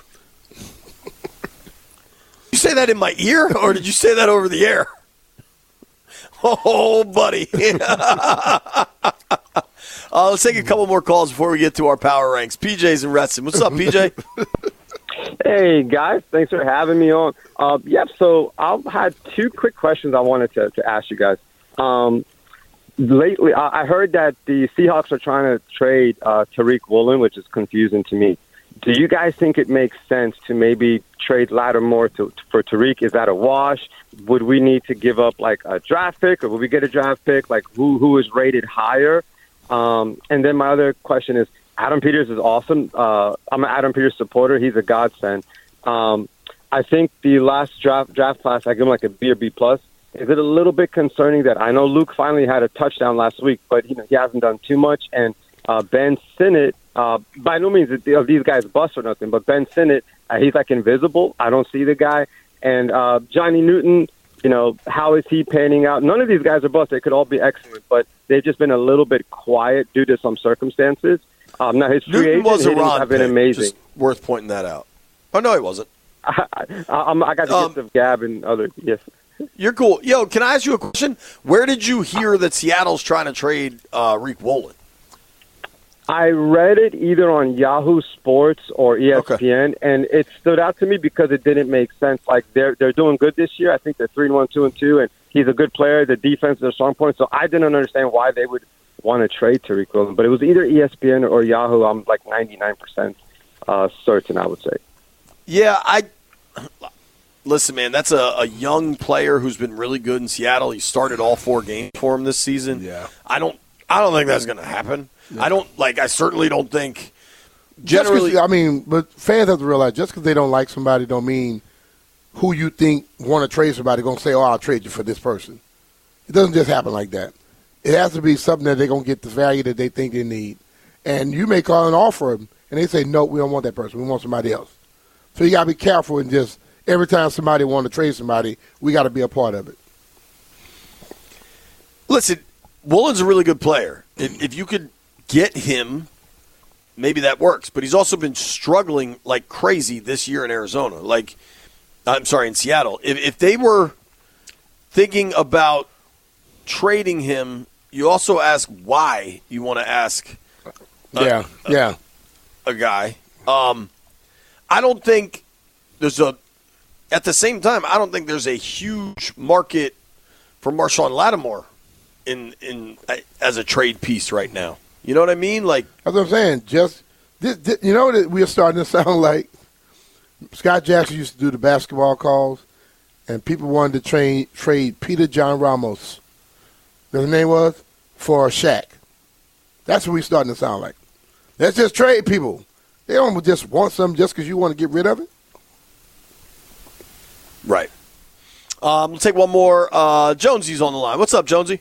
P: You say that in my ear, or did you say that over the air? Oh, buddy. uh, let's take a couple more calls before we get to our power ranks. P J's in Reston. What's up, P J?
V: Hey, guys. Thanks for having me on. Uh, yep, so I had two quick questions I wanted to, to ask you guys. Um, lately, I, I heard that the Seahawks are trying to trade uh, Tariq Woolen, which is confusing to me. Do you guys think it makes sense to maybe trade Lattimore to, for Tariq? Is that a wash? Would we need to give up, like, a draft pick, or would we get a draft pick? Like, who who is rated higher? Um, and then my other question is, Adam Peters is awesome. Uh, I'm an Adam Peters supporter. He's a godsend. Um, I think the last draft draft class, I give him like a B or B plus. Is it a little bit concerning that I know Luke finally had a touchdown last week, but you know, he hasn't done too much, and uh, Ben Sinnott Uh, by no means of these guys bust or nothing, but Ben Sinnott, uh, he's like invisible. I don't see the guy. And uh, Johnny Newton, you know, how is he panning out? None of these guys are bust. They could all be excellent, but they've just been a little bit quiet due to some circumstances. Um, now, his free
P: Newton
V: agent
P: was a
V: hittings
P: Ron
V: have been
P: pick,
V: amazing.
P: just worth pointing that out. Oh, no, he wasn't.
V: I, I, I'm, I got the
P: Um,
V: gift of Gab and other, yes.
P: You're cool. Yo, can I ask you a question? Where did you hear that Seattle's trying to trade uh, Rick Wolin?
V: I read it either on Yahoo Sports or E S P N, okay. and it stood out to me because it didn't make sense. Like they're they're doing good this year. I think they're three and one, two and two, and he's a good player. The defense is a strong point, so I didn't understand why they would want to trade Tariq Woolen. But it was either E S P N or Yahoo. I'm like ninety-nine percent uh, certain, I would say.
P: Yeah, I listen, man. That's a, a young player who's been really good in Seattle. He started all four games for him this season.
Q: Yeah,
P: I don't I don't think that's going to happen. Yeah. I don't like. I certainly don't think.
Q: Generally, just I mean, but fans have to realize just because they don't like somebody, don't mean who you think want to trade somebody going to say, "Oh, I'll trade you for this person." It doesn't just happen like that. It has to be something that they're going to get the value that they think they need, and you may call an offer them, and they say, "No, we don't want that person. We want somebody else." So you got to be careful and just every time somebody want to trade somebody, we got to be a part of it.
P: Listen, Woolen's a really good player. If, if you could get him, maybe that works. But he's also been struggling like crazy this year in Arizona. Like, I'm sorry, in Seattle. If, if they were thinking about trading him, you also ask why you want to ask a,
Q: yeah,
P: a,
Q: yeah.
P: a guy. Um, I don't think there's a – at the same time, I don't think there's a huge market for Marshawn Lattimore in in as a trade piece right now. You know what I mean? Like
Q: that's what I'm saying. Just this, this, you know that we're starting to sound like Scott Jackson used to do the basketball calls, and people wanted to trade trade Peter John Ramos. His name was for Shaq. That's what we're starting to sound like. Let's just trade people. They don't just want something just because you want to get rid of it.
P: Right. Um, let's take one more. Uh, Jonesy's on the line. What's up, Jonesy?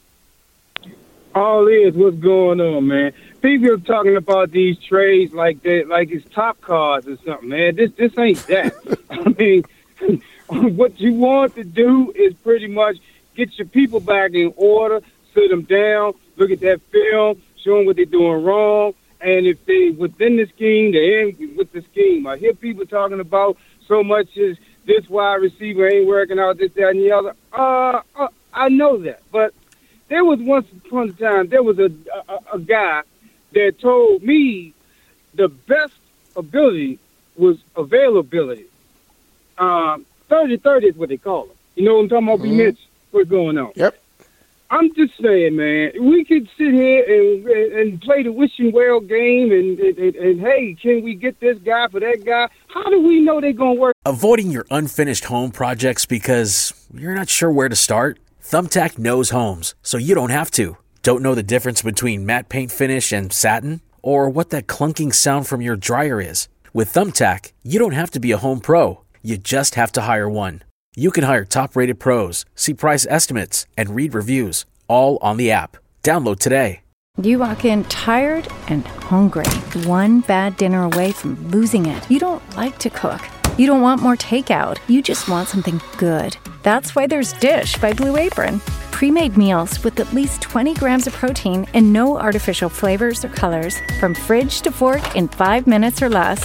G: All is what's going on, man. People are talking about these trades like that, like it's top cards or something, man. This this ain't that. I mean, what you want to do is pretty much get your people back in order, sit them down, look at that film, show them what they're doing wrong, and if they within the scheme, they end with the scheme. I hear people talking about so much as this wide receiver ain't working out, this, that, and the other. Uh, uh I know that, but there was once upon a time, there was a, a, a guy that told me the best ability was availability. Um, thirty thirty is what they call it. You know what I'm talking about, mm-hmm. B. Mitch? What's going on?
Q: Yep.
G: I'm just saying, man, we could sit here and and play the wishing well game and, and, and, and, hey, can we get this guy for that guy? How do we know they're going to work?
O: Avoiding your unfinished home projects because you're not sure where to start? Thumbtack knows homes, so you don't have to. Don't know the difference between matte paint finish and satin? Or what that clunking sound from your dryer is? With Thumbtack, you don't have to be a home pro. You just have to hire one. You can hire top-rated pros, see price estimates, and read reviews, all on the app. Download today.
A: You walk in tired and hungry, one bad dinner away from losing it. You don't like to cook. You don't want more takeout. You just want something good. That's why there's Dish by Blue Apron. Pre-made meals with at least twenty grams of protein and no artificial flavors or colors. From fridge to fork in five minutes or less.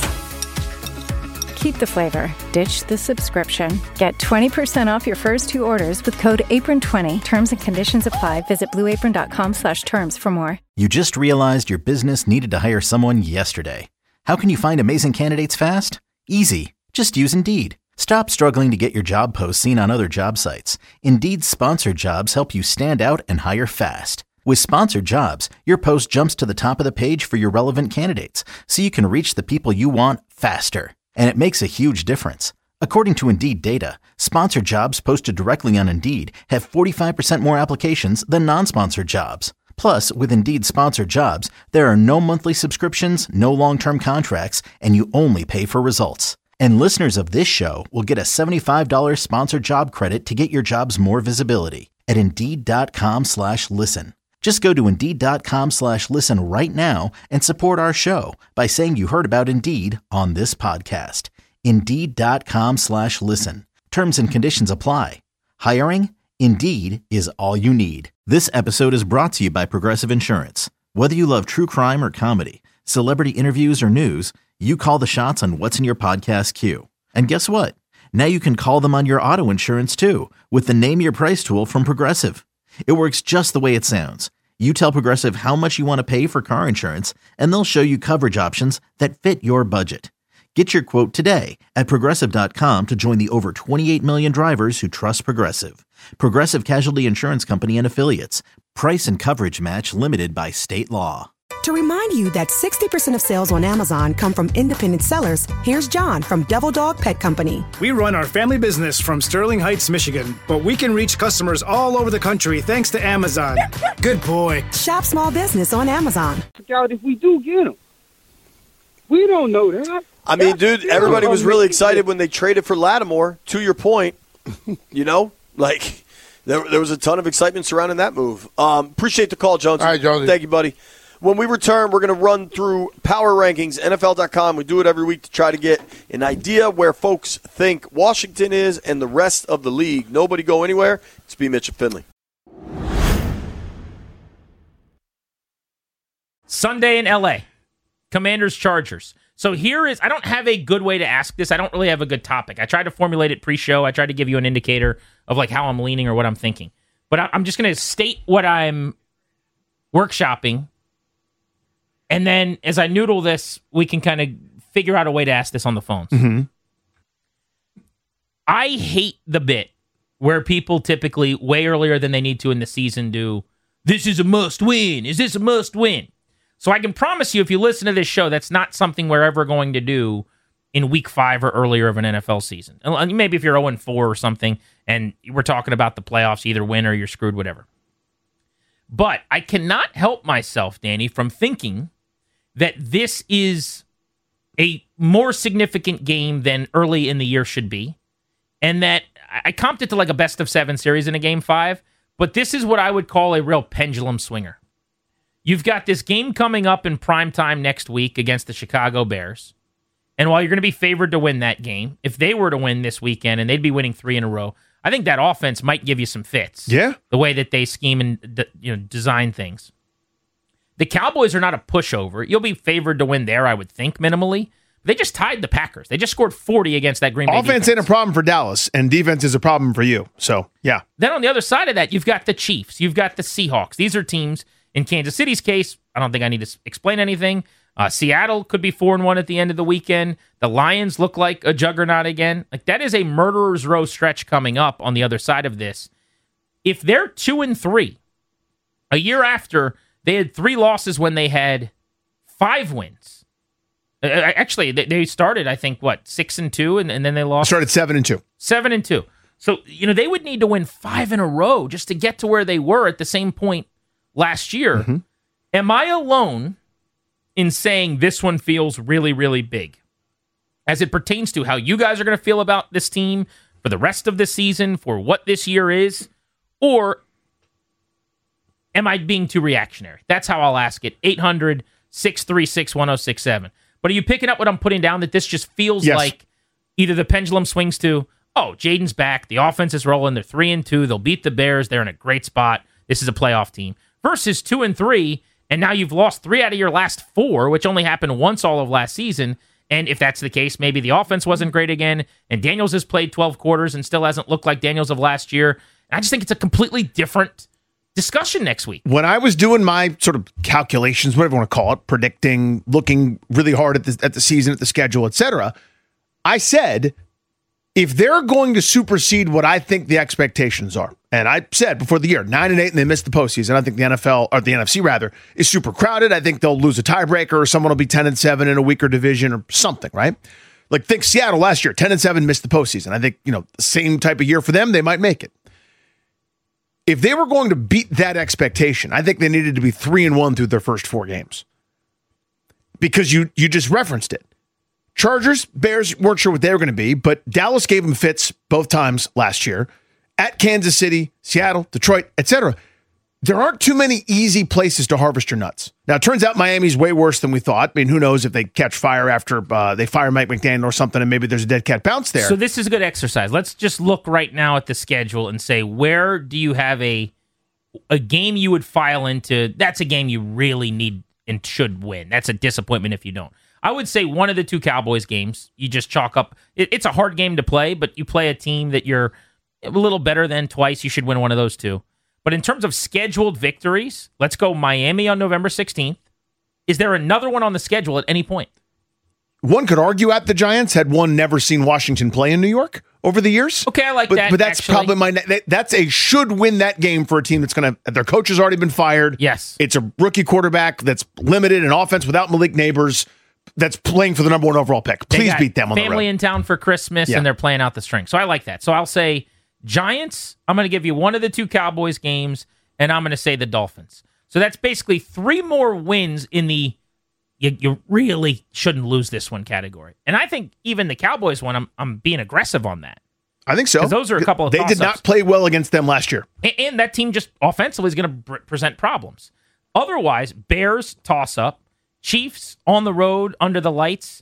A: Keep the flavor. Ditch the subscription. Get twenty percent off your first two orders with code apron twenty. Terms and conditions apply. Visit blueapron.com slash terms for more.
B: You just realized your business needed to hire someone yesterday. How can you find amazing candidates fast? Easy. Just use Indeed. Stop struggling to get your job posts seen on other job sites. Indeed's sponsored jobs help you stand out and hire fast. With sponsored jobs, your post jumps to the top of the page for your relevant candidates, so you can reach the people you want faster. And it makes a huge difference. According to Indeed data, sponsored jobs posted directly on Indeed have forty-five percent more applications than non-sponsored jobs. Plus, with Indeed sponsored jobs, there are no monthly subscriptions, no long-term contracts, and you only pay for results. And listeners of this show will get a seventy-five dollars sponsored job credit to get your jobs more visibility at Indeed.com slash listen. Just go to Indeed.com slash listen right now and support our show by saying you heard about Indeed on this podcast. Indeed.com slash listen. Terms and conditions apply. Hiring? Indeed is all you need. This episode is brought to you by Progressive Insurance. Whether you love true crime or comedy, celebrity interviews or news, you call the shots on what's in your podcast queue. And guess what? Now you can call them on your auto insurance too with the Name Your Price tool from Progressive. It works just the way it sounds. You tell Progressive how much you want to pay for car insurance, and they'll show you coverage options that fit your budget. Get your quote today at Progressive dot com to join the over twenty-eight million drivers who trust Progressive. Progressive Casualty Insurance Company and Affiliates. Price and coverage match limited by state law.
F: To remind you that sixty percent of sales on Amazon come from independent sellers, here's John from Devil Dog Pet Company.
H: We run our family business from Sterling Heights, Michigan, but we can reach customers all over the country thanks to Amazon. Good boy.
F: Shop small business on Amazon.
G: Out if we do get them. We don't know that.
P: I mean, dude, everybody was really excited when they traded for Lattimore. To your point, you know, like there, there was a ton of excitement surrounding that move. Um, appreciate the call, Jones.
Q: All right, Jonesy.
P: Thank you, buddy. When we return, we're going to run through power rankings, N F L dot com. We do it every week to try to get an idea where folks think Washington is and the rest of the league. Nobody go anywhere. It's B. Mitch and Finley.
I: Sunday in L A, Commanders Chargers. So here is, I don't have a good way to ask this. I don't really have a good topic. I tried to formulate it pre-show. I tried to give you an indicator of like how I'm leaning or what I'm thinking. But I'm just going to state what I'm workshopping. And then as I noodle this, we can kind of figure out a way to ask this on the phones.
W: Mm-hmm.
I: I hate the bit where people typically way earlier than they need to in the season do, this is a must win. Is this a must win? So I can promise you, if you listen to this show, that's not something we're ever going to do in week five or earlier of an N F L season. Maybe if you're oh and four or something, and we're talking about the playoffs, either win or you're screwed, whatever. But I cannot help myself, Danny, from thinking that this is a more significant game than early in the year should be, and that I comped it to like a best of seven series in a game five, but this is what I would call a real pendulum swinger. You've got this game coming up in prime time next week against the Chicago Bears. And while you're going to be favored to win that game, if they were to win this weekend and they'd be winning three in a row, I think that offense might give you some fits.
W: Yeah.
I: The way that they scheme and you know design things. The Cowboys are not a pushover. You'll be favored to win there, I would think, minimally. They just tied the Packers. They just scored forty against that Green Bay
W: Offense
I: defense.
W: ain't a problem for Dallas, and defense is a problem for you. So, yeah.
I: Then on the other side of that, you've got the Chiefs. You've got the Seahawks. These are teams. In Kansas City's case, I don't think I need to explain anything. Uh, Seattle could be four and one at the end of the weekend. The Lions look like a juggernaut again. Like that is a murderer's row stretch coming up on the other side of this. If they're two and three, a year after they had three losses when they had five wins. Uh, actually, they started, I think, what six and two, and, and then they lost.
W: Started seven and two.
I: Seven and two. So you know they would need to win five in a row just to get to where they were at the same point last year.
W: Mm-hmm.
I: Am I alone in saying this one feels really, really big as it pertains to how you guys are going to feel about this team for the rest of the season, for what this year is? Or am I being too reactionary? That's how I'll ask it. eight hundred, six three six, one oh six seven. But are you picking up what I'm putting down, that this just feels
W: yes.
I: like either the pendulum swings to, oh, Jaden's back, the offense is rolling, they're three and two, they'll beat the Bears, they're in a great spot, this is a playoff team, versus two and three, and now you've lost three out of your last four, which only happened once all of last season. And if that's the case, maybe the offense wasn't great again, and Daniels has played twelve quarters and still hasn't looked like Daniels of last year. And I just think it's a completely different discussion next week.
W: When I was doing my sort of calculations, whatever you want to call it, predicting, looking really hard at the, at the season, at the schedule, et cetera, I said, if they're going to supersede what I think the expectations are, and I said before the year, nine and eight, and they missed the postseason, I think the N F L, or the N F C rather, is super crowded. I think they'll lose a tiebreaker, or someone will be ten and seven in a weaker division, or something, right? Like, think Seattle last year, ten and seven, missed the postseason. I think, you know, the same type of year for them, they might make it. If they were going to beat that expectation, I think they needed to be three and one through their first four games. Because you you just referenced it. Chargers, Bears weren't sure what they were going to be, but Dallas gave them fits both times last year. At Kansas City, Seattle, Detroit, et cetera. there aren't too many easy places to harvest your nuts. Now, it turns out Miami's way worse than we thought. I mean, who knows if they catch fire after uh, they fire Mike McDaniel or something, and maybe there's a dead cat bounce there.
I: So this is a good exercise. Let's just look right now at the schedule and say, where do you have a a game you would file into? That's a game you really need and should win. That's a disappointment if you don't. I would say one of the two Cowboys games, you just chalk up. It, it's a hard game to play, but you play a team that you're a little better than twice. You should win one of those two. But in terms of scheduled victories, let's go Miami on November sixteenth. Is there another one on the schedule at any point?
W: One could argue at the Giants, had one never seen Washington play in New York over the years.
I: Okay, I like
W: but,
I: that.
W: But that's
I: actually.
W: probably my. That, that's a should win that game for a team that's going to. Their coach has already been fired.
I: Yes.
W: It's a rookie quarterback that's limited in offense without Malik Neighbors that's playing for the number one overall pick.
I: They
W: Please
I: got
W: beat them on the road.
I: Family in town for Christmas,
W: Yeah.
I: and they're playing out the string. So I like that. So I'll say Giants. I'm going to give you one of the two Cowboys games, and I'm going to say the Dolphins. So that's basically three more wins in the you, you really shouldn't lose this one category. And I think even the Cowboys one, I'm I'm being aggressive on that.
W: I think so.
I: 'Cause those are a couple of
W: They did
I: toss-ups.
W: not play well against them last year.
I: And, and that team just offensively is going to pr- present problems. Otherwise, Bears toss up, Chiefs on the road under the lights,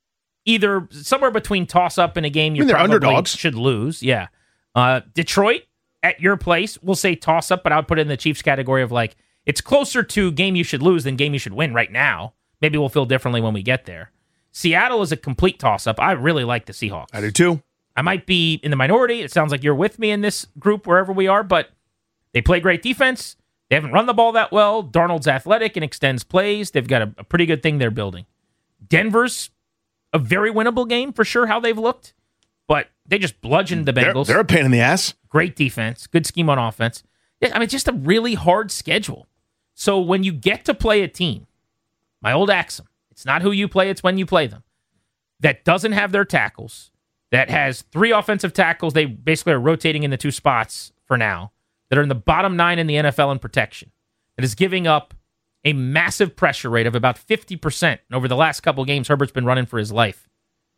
I: either somewhere between toss up and a game you
W: I mean, they're
I: probably
W: underdogs.
I: should lose. Yeah. Uh, Detroit at your place, we'll say toss up, but I would put it in the Chiefs category of like, it's closer to game you should lose than game you should win right now. Maybe we'll feel differently when we get there. Seattle is a complete toss up. I really like the Seahawks.
W: I do too.
I: I might be in the minority. It sounds like you're with me in this group wherever we are, but they play great defense. They haven't run the ball that well. Darnold's athletic and extends plays. They've got a, a pretty good thing they're building. Denver's a very winnable game for sure, how they've looked, but they just bludgeoned the
W: They're,
I: Bengals.
W: they're a pain in the ass.
I: Great defense, good scheme on offense. Yeah, I mean, just a really hard schedule. So when you get to play a team, my old axiom, it's not who you play, it's when you play them, that doesn't have their tackles, that has three offensive tackles, they basically are rotating in the two spots for now, that are in the bottom nine in the N F L in protection, that is giving up a massive pressure rate of about fifty percent. And over the last couple of games, Herbert's been running for his life.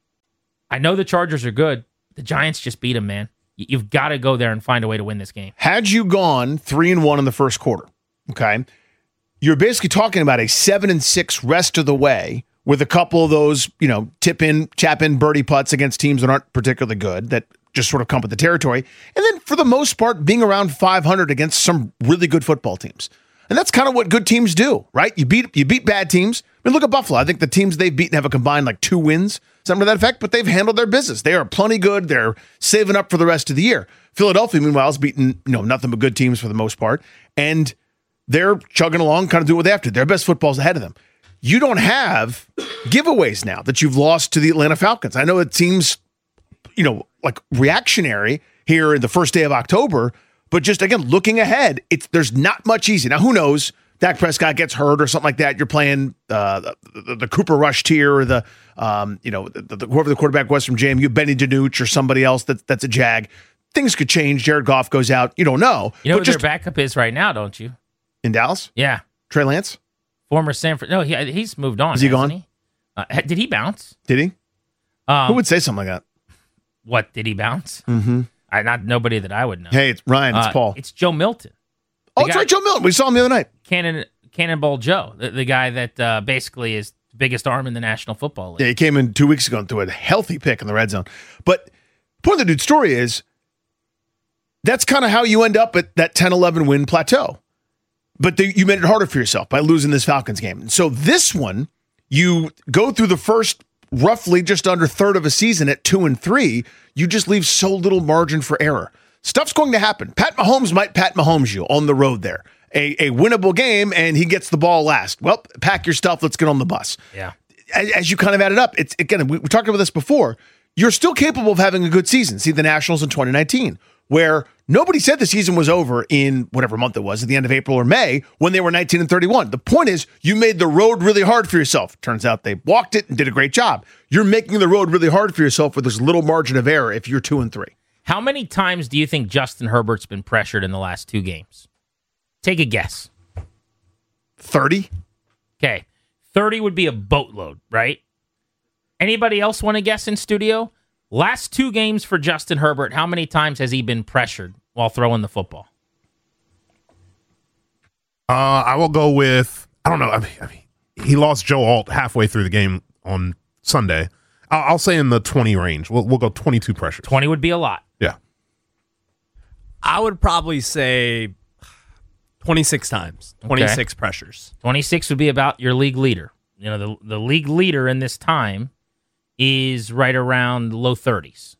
I: I know the Chargers are good. The Giants just beat them, man. You've got to go there and find a way to win this game.
W: Had you gone three and one in the first quarter, okay, you're basically talking about a seven and six rest of the way with a couple of those, you know, tip in, tap in birdie putts against teams that aren't particularly good, that just sort of come with the territory. And then for the most part, being around five hundred against some really good football teams. And that's kind of what good teams do, right? You beat you beat bad teams. I mean, look at Buffalo. I think the teams they've beaten have a combined like two wins, something to that effect, but they've handled their business. They are plenty good. They're saving up for the rest of the year. Philadelphia, meanwhile, has beaten, you know, nothing but good teams for the most part. And they're chugging along, kind of doing what they have to. Their best football's ahead of them. You don't have giveaways now that you've lost to the Atlanta Falcons. I know it seems, you know, like reactionary here in the first day of October, but just, again, looking ahead, it's there's not much easy. Now, who knows? Dak Prescott gets hurt or something like that. You're playing uh, the, the, the Cooper Rush tier or the, um, you know, the, the, whoever the quarterback was from J M U, Benny DiNucci or somebody else that, that's a Jag. Things could change. Jared Goff goes out. You don't know.
I: You know
W: but
I: who
W: just
I: their backup is right now, don't you?
W: in Dallas?
I: Yeah.
W: Trey Lance?
I: Former Sanford. No, he, he's moved on.
W: Is he
I: hasn't
W: gone?
I: He? Uh, ha- did he bounce?
W: Did he?
I: Um,
W: Who would say something like that?
I: What, did he bounce?
W: Mm-hmm.
I: I, not nobody that I would know.
W: Hey, it's Ryan. It's
I: Uh,
W: Paul.
I: It's Joe Milton.
W: Oh,
I: The
W: it's
I: guy-
W: right, Joe Milton. We saw him the other night.
I: Cannon, Cannonball Joe, the, the guy that uh, basically is the biggest arm in the National Football League.
W: Yeah, he came in two weeks ago and threw a healthy pick in the red zone. But the point of the dude's story is that's kind of how you end up at that ten eleven win plateau. But the, you made it harder for yourself by losing this Falcons game. So this one, you go through the first roughly just under third of a season at two and three. You just leave so little margin for error. Stuff's going to happen. Pat Mahomes might Pat Mahomes you on the road there. A, a winnable game, and he gets the ball last. Well, pack your stuff. Let's get on the bus.
I: Yeah.
W: As, as you kind of add it up, it's again, we, we talked about this before. You're still capable of having a good season. See the Nationals in twenty nineteen, where nobody said the season was over in whatever month it was, at the end of April or May, when they were nineteen and thirty-one. The point is, you made the road really hard for yourself. Turns out they walked it and did a great job. You're making the road really hard for yourself where there's little margin of error if you're two and three.
I: How many times do you think Justin Herbert's been pressured in the last two games? Take a guess.
W: thirty?
I: Okay. thirty would be a boatload, right? Anybody else want to guess in studio? Last two games for Justin Herbert, how many times has he been pressured while throwing the football?
J: Uh, I will go with, I don't know. I mean, I mean, he lost Joe Alt halfway through the game on Sunday. I'll, I'll say in the twenty range. We'll, we'll go twenty-two pressures.
I: twenty would be a lot.
J: Yeah.
L: I would probably say twenty-six times, twenty-six
I: Okay.
L: pressures.
I: twenty-six would be about your league leader. You know, the, the league leader in this time is right around low thirties.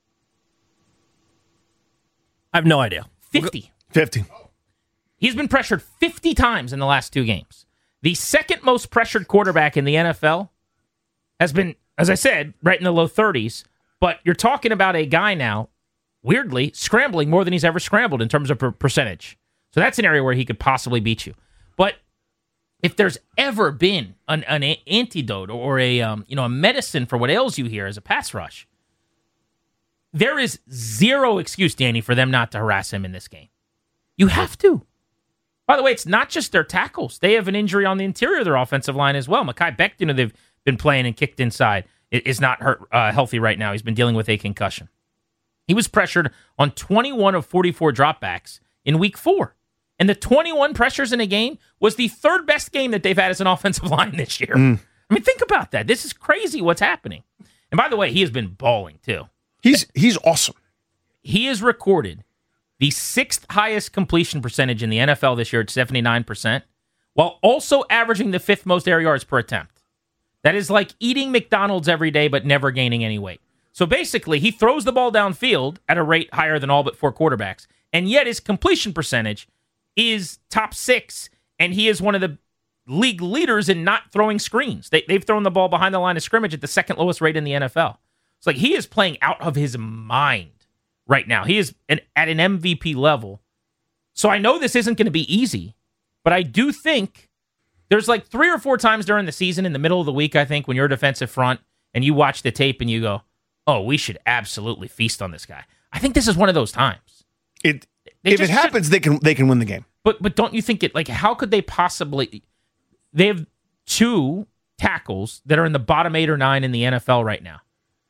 L: I have no idea.
I: fifty.
W: fifty.
I: He's been pressured fifty times in the last two games. The second most pressured quarterback in the N F L has been, as I said, right in the low thirties. But you're talking about a guy now, weirdly, scrambling more than he's ever scrambled in terms of per- percentage. So that's an area where he could possibly beat you. But if there's ever been an, an a- antidote or a um, you know a medicine for what ails you here as a pass rush, there is zero excuse, Danny, for them not to harass him in this game. You have to. By the way, it's not just their tackles. They have an injury on the interior of their offensive line as well. Mekhi Becton, who they've been playing and kicked inside, is not hurt, uh, healthy right now. He's been dealing with a concussion. He was pressured on twenty-one of forty-four dropbacks in week four. And the twenty-one pressures in a game was the third best game that they've had as an offensive line this year.
W: Mm.
I: I mean, think about that. This is crazy what's happening. And by the way, he has been balling too.
W: He's he's awesome.
I: He has recorded the sixth highest completion percentage in the N F L this year at seventy-nine percent, while also averaging the fifth most air yards per attempt. That is like eating McDonald's every day but never gaining any weight. So basically, he throws the ball downfield at a rate higher than all but four quarterbacks, and yet his completion percentage is top six, and he is one of the league leaders in not throwing screens. They, they've thrown the ball behind the line of scrimmage at the second lowest rate in the N F L. It's like he is playing out of his mind right now. He is an, at an M V P level. So I know this isn't going to be easy, but I do think there's like three or four times during the season in the middle of the week, I think, when you're a defensive front and you watch the tape and you go, oh, we should absolutely feast on this guy. I think this is one of those times.
W: It
I: They
W: if it
I: just
W: happens, they can they can win the game.
I: But but don't you think it, like, how could they possibly, they have two tackles that are in the bottom eight or nine in the N F L right now.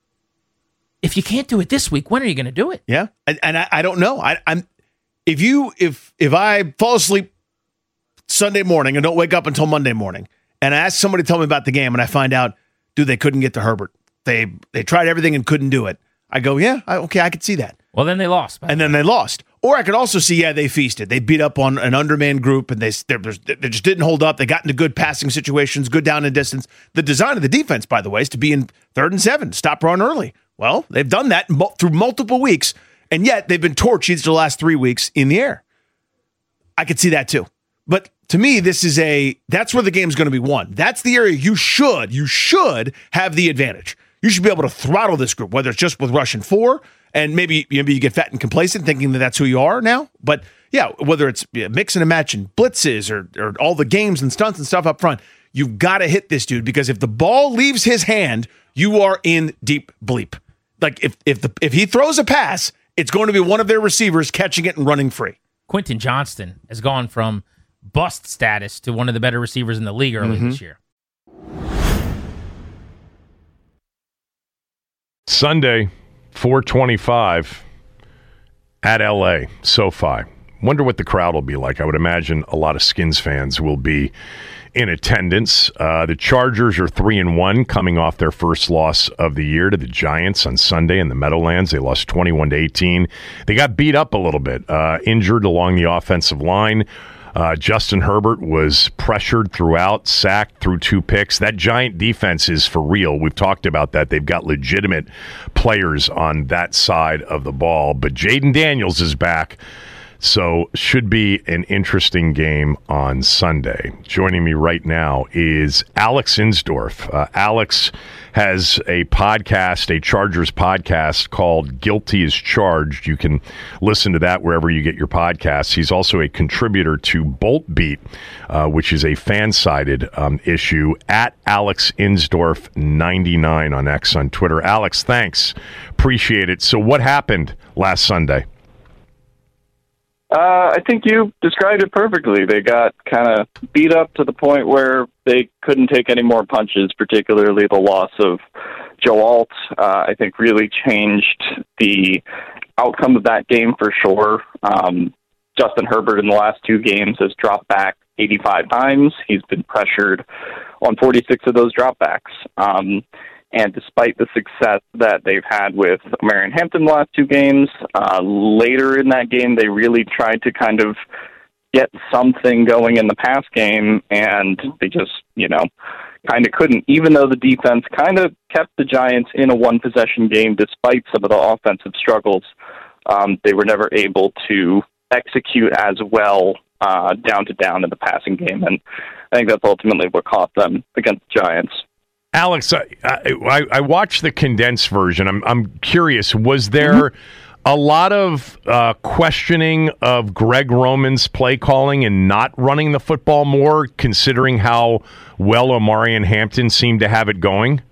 I: If you can't do it this week, when are you going to do it?
W: Yeah, and, and I, I don't know. I, I'm if you if if I fall asleep Sunday morning and don't wake up until Monday morning, and I ask somebody to tell me about the game, and I find out, dude, they couldn't get to Herbert. They they tried everything and couldn't do it. I go, yeah, I, okay, I could see that.
I: Well, then they lost,
W: and then they lost. Or I could also see, yeah, they feasted. They beat up on an undermanned group, and they they they just didn't hold up. They got into good passing situations, good down and distance. The design of the defense, by the way, is to be in third and seven, stop run early. Well, they've done that through multiple weeks, and yet they've been torched each of the last three weeks in the air. I could see that too. But to me, this is a, that's where the game's going to be won. That's the area you should, you should have the advantage. You should be able to throttle this group, whether it's just with rushing four, and maybe, maybe you get fat and complacent thinking that that's who you are now. But yeah, whether it's mixing and matching blitzes or, or all the games and stunts and stuff up front, you've got to hit this dude, because if the ball leaves his hand, you are in deep bleep. Like if if the if he throws a pass, it's going to be one of their receivers catching it and running free.
I: Quentin Johnston has gone from bust status to one of the better receivers in the league early
W: Mm-hmm.
I: this year.
N: Sunday, four twenty-five at L A, SoFi. Wonder what the crowd will be like. I would imagine a lot of Skins fans will be in attendance. Uh, the Chargers are three and one, coming off their first loss of the year to the Giants on Sunday in the Meadowlands. They lost twenty-one to eighteen. They got beat up a little bit, uh, injured along the offensive line. Uh, Justin Herbert was pressured throughout, sacked, threw two picks. That Giant defense is for real. We've talked about that. They've got legitimate players on that side of the ball. But Jaden Daniels is back, so should be an interesting game on Sunday. Joining me right now is Alex Insdorf. Uh, Alex has a podcast, a Chargers podcast called Guilty as Charged. You can listen to that wherever you get your podcasts. He's also a contributor to Bolt Beat, uh, which is a fan-sided um, issue, at Alex Insdorf ninety-nine on X on Twitter. Alex, thanks. Appreciate it. So what happened last Sunday?
X: Uh, I think you described it perfectly. They got kind of beat up to the point where they couldn't take any more punches, particularly the loss of Joe Alt, uh, I think really changed the outcome of that game for sure. Um, Justin Herbert in the last two games has dropped back eighty-five times. He's been pressured on forty-six of those dropbacks. Um, and despite the success that they've had with Marion Hampton the last two games, uh, later in that game, they really tried to kind of get something going in the pass game, and they just, you know, kind of couldn't, even though the defense kind of kept the Giants in a one-possession game despite some of the offensive struggles. Um, they were never able to execute as well uh, down to down in the passing game, and I think that's ultimately what cost them against the Giants.
N: Alex, I, I, I watched the condensed version. I'm I'm curious. Was there mm-hmm. a lot of uh, questioning of Greg Roman's play calling and not running the football more, considering how well Omari and Hampton seemed to have it going?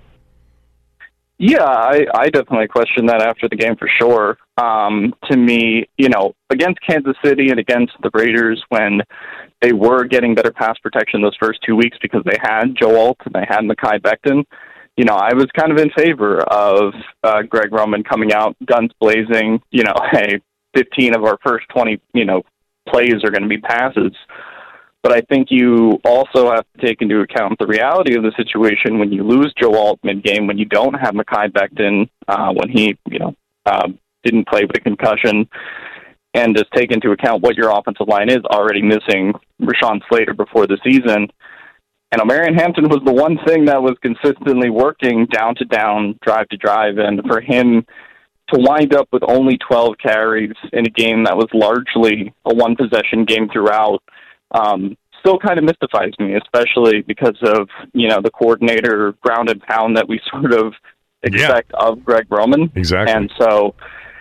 X: Yeah, I, I definitely questioned that after the game for sure. Um, to me, you know, against Kansas City and against the Raiders, when they were getting better pass protection those first two weeks because they had Joe Alt and they had Mekhi Becton, you know, I was kind of in favor of uh, Greg Roman coming out, guns blazing, you know, hey, fifteen of our first twenty, you know, plays are going to be passes. But I think you also have to take into account the reality of the situation when you lose Joe Alt mid-game, when you don't have Mekhi Becton, uh, when he, you know, uh, didn't play with a concussion, and just take into account what your offensive line is already missing Rashawn Slater before the season. And Omarion Hampton was the one thing that was consistently working down to down, drive to drive, and for him to wind up with only twelve carries in a game that was largely a one-possession game throughout, Um, still kind of mystifies me, especially because of, you know, the coordinator ground and pound that we sort of expect yeah. of Greg Roman.
N: Exactly.
X: And so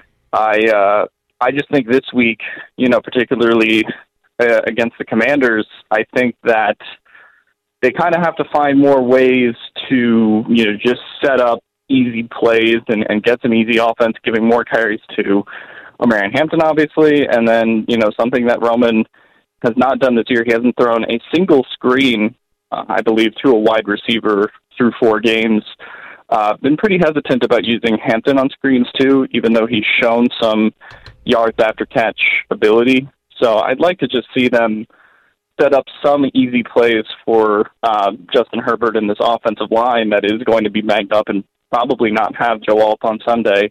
X: I, uh, I just think this week, you know, particularly uh, against the Commanders, I think that they kind of have to find more ways to, you know, just set up easy plays and, and get some easy offense, giving more carries to Omarion Hampton, obviously, and then, you know, something that Roman has not done this year. He hasn't thrown a single screen, uh, I believe, to a wide receiver through four games. Uh, been pretty hesitant about using Hampton on screens, too, even though he's shown some yards after catch ability. So I'd like to just see them set up some easy plays for uh, Justin Herbert in this offensive line that is going to be banged up and probably not have Joe Alt on Sunday,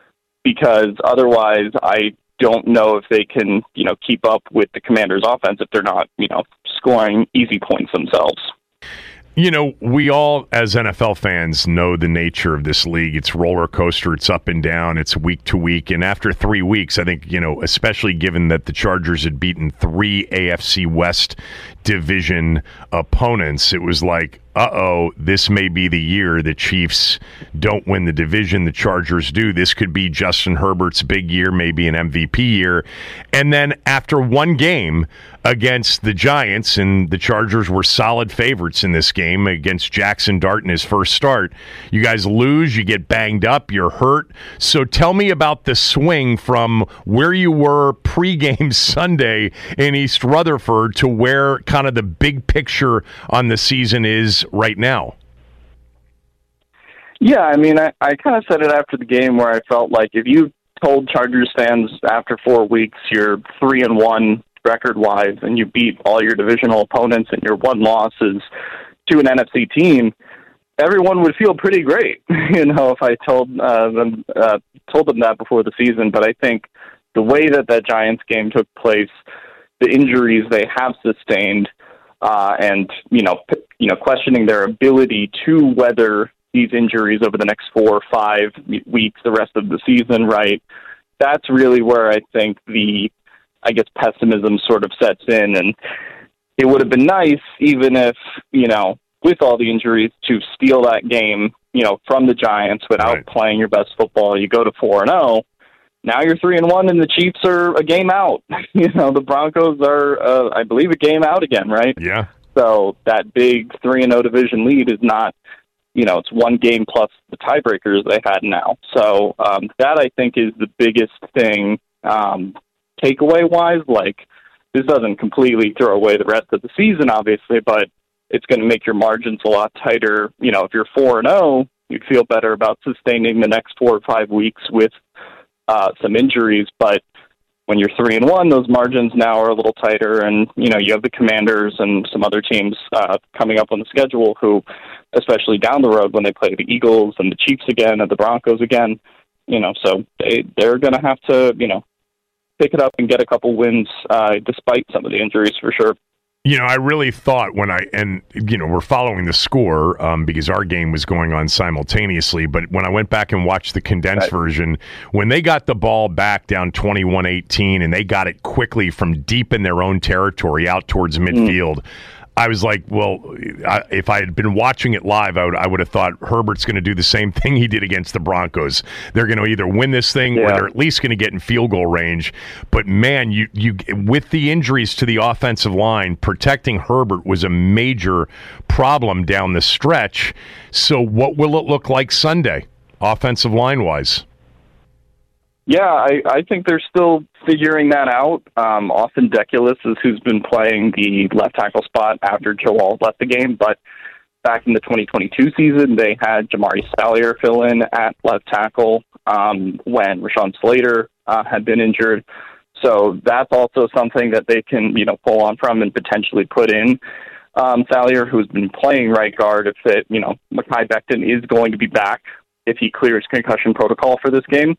X: because otherwise I don't know if they can, you know, keep up with the Commanders' offense if they're not, you know, scoring easy points themselves.
N: You know, we all, as N F L fans, know the nature of this league. It's roller coaster. It's up and down. It's week to week. And after three weeks, I think, you know, especially given that the Chargers had beaten three A F C West division opponents, it was like, uh-oh, this may be the year the Chiefs don't win the division. The Chargers do. This could be Justin Herbert's big year, maybe an M V P year. And then after one game against the Giants, and the Chargers were solid favorites in this game against Jackson Dart in his first start, you guys lose, you get banged up, you're hurt. So tell me about the swing from where you were pregame Sunday in East Rutherford to where kind of the big picture on the season is right now.
X: Yeah, I mean, I, I kind of said it after the game where I felt like if you told Chargers fans after four weeks you're three and one record-wise and you beat all your divisional opponents and your one loss is to an N F C team, everyone would feel pretty great, you know, if I told uh, them uh, told them that before the season. But I think the way that that Giants game took place, the injuries they have sustained, uh, and you know, p- you know, questioning their ability to weather these injuries over the next four or five weeks, the rest of the season, right? That's really where I think the, I guess, pessimism sort of sets in. And it would have been nice, even if, you know, with all the injuries, to steal that game, you know, from the Giants without right. playing your best football. You go to four and zero. Now you're three and one, and the Chiefs are a game out. You know, the Broncos are, uh, I believe, a game out again, right?
N: Yeah.
X: So that big three and zero division lead is not, you know, it's one game plus the tiebreakers they had now. So um, that I think is the biggest thing, um, takeaway wise. Like, this doesn't completely throw away the rest of the season, obviously, but it's going to make your margins a lot tighter. You know, if you're four and zero, you'd feel better about sustaining the next four or five weeks with uh, some injuries. But when you're three and one, those margins now are a little tighter, and you know you have the Commanders and some other teams uh, coming up on the schedule who, especially down the road when they play the Eagles and the Chiefs again and the Broncos again, you know, so they they're going to have to you know pick it up and get a couple wins uh, despite some of the injuries for sure.
N: You know, I really thought when I, and, you know, we're following the score um, because our game was going on simultaneously, but when I went back and watched the condensed right. version, when they got the ball back down twenty-one eighteen and they got it quickly from deep in their own territory out towards midfield, mm. I was like, well, I, if I had been watching it live, I would, I would have thought Herbert's going to do the same thing he did against the Broncos. They're going to either win this thing yeah. or they're at least going to get in field goal range. But, man, you you with the injuries to the offensive line, protecting Herbert was a major problem down the stretch. So what will it look like Sunday, offensive line-wise?
X: Yeah, I, I think they're still figuring that out. Um, Austin Deculus is who's been playing the left tackle spot after Joe Alt left the game, but back in the twenty twenty-two season, they had Jamari Salyer fill in at left tackle um, when Rashawn Slater uh, had been injured. So that's also something that they can, you know, pull on from and potentially put in. Um, Salyer, who's been playing right guard, if it, you know, Mekhi Becton is going to be back if he clears concussion protocol for this game.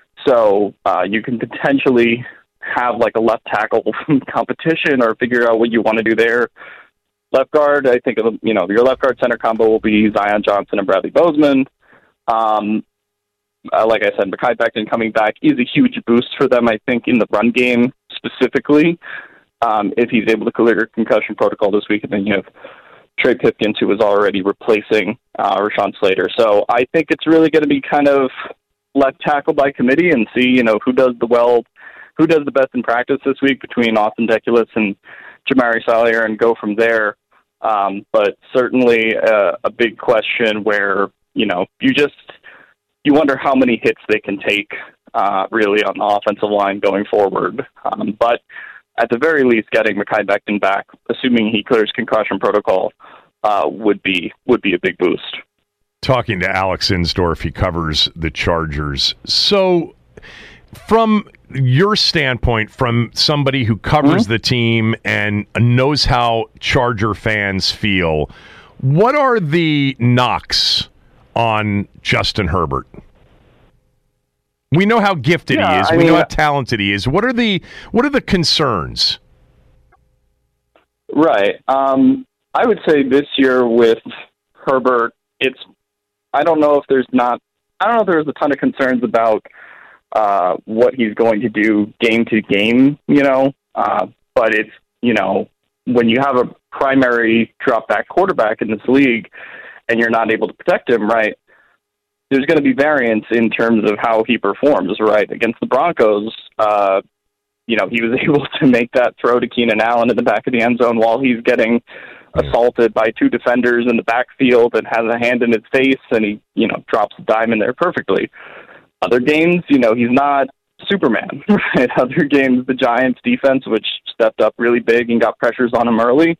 X: So uh, you can potentially have like a left tackle competition or figure out what you want to do there. Left guard, I think, you know, your left guard center combo will be Zion Johnson and Bradley Bozeman. Um, uh, like I said, Mekhi Becton coming back is a huge boost for them, I think, in the run game specifically. Um, if he's able to clear concussion protocol this week, and then you have Trey Pipkins, who was already replacing uh, Rashawn Slater. So I think it's really going to be kind of left tackle by committee and see, you know, who does the well, who does the best in practice this week between Austin Deculus and Jamari Salyer, and go from there. Um, but certainly uh, a big question where, you know, you just, you wonder how many hits they can take uh, really on the offensive line going forward. Um, but at the very least, getting Mekhi Becton back, assuming he clears concussion protocol, uh, would be would be a big boost.
N: Talking to Alex Insdorf, he covers the Chargers. So from your standpoint, from somebody who covers mm-hmm. the team and knows how Charger fans feel, what are the knocks on Justin Herbert? We know how gifted yeah, he is. I we mean, know how talented he is. What are the what are the concerns?
X: Right. Um, I would say this year with Herbert, it's I don't know if there's not, I don't know if there's a ton of concerns about uh, what he's going to do game to game, you know, uh, but it's, you know, when you have a primary drop back quarterback in this league and you're not able to protect him, right, there's going to be variance in terms of how he performs, right? Against the Broncos, uh, you know, he was able to make that throw to Keenan Allen in the back of the end zone while he's getting assaulted by two defenders in the backfield and has a hand in his face, and he, you know, drops a dime in there perfectly. Other games, you know, he's not Superman, right? Other games, the Giants defense, which stepped up really big and got pressures on him early,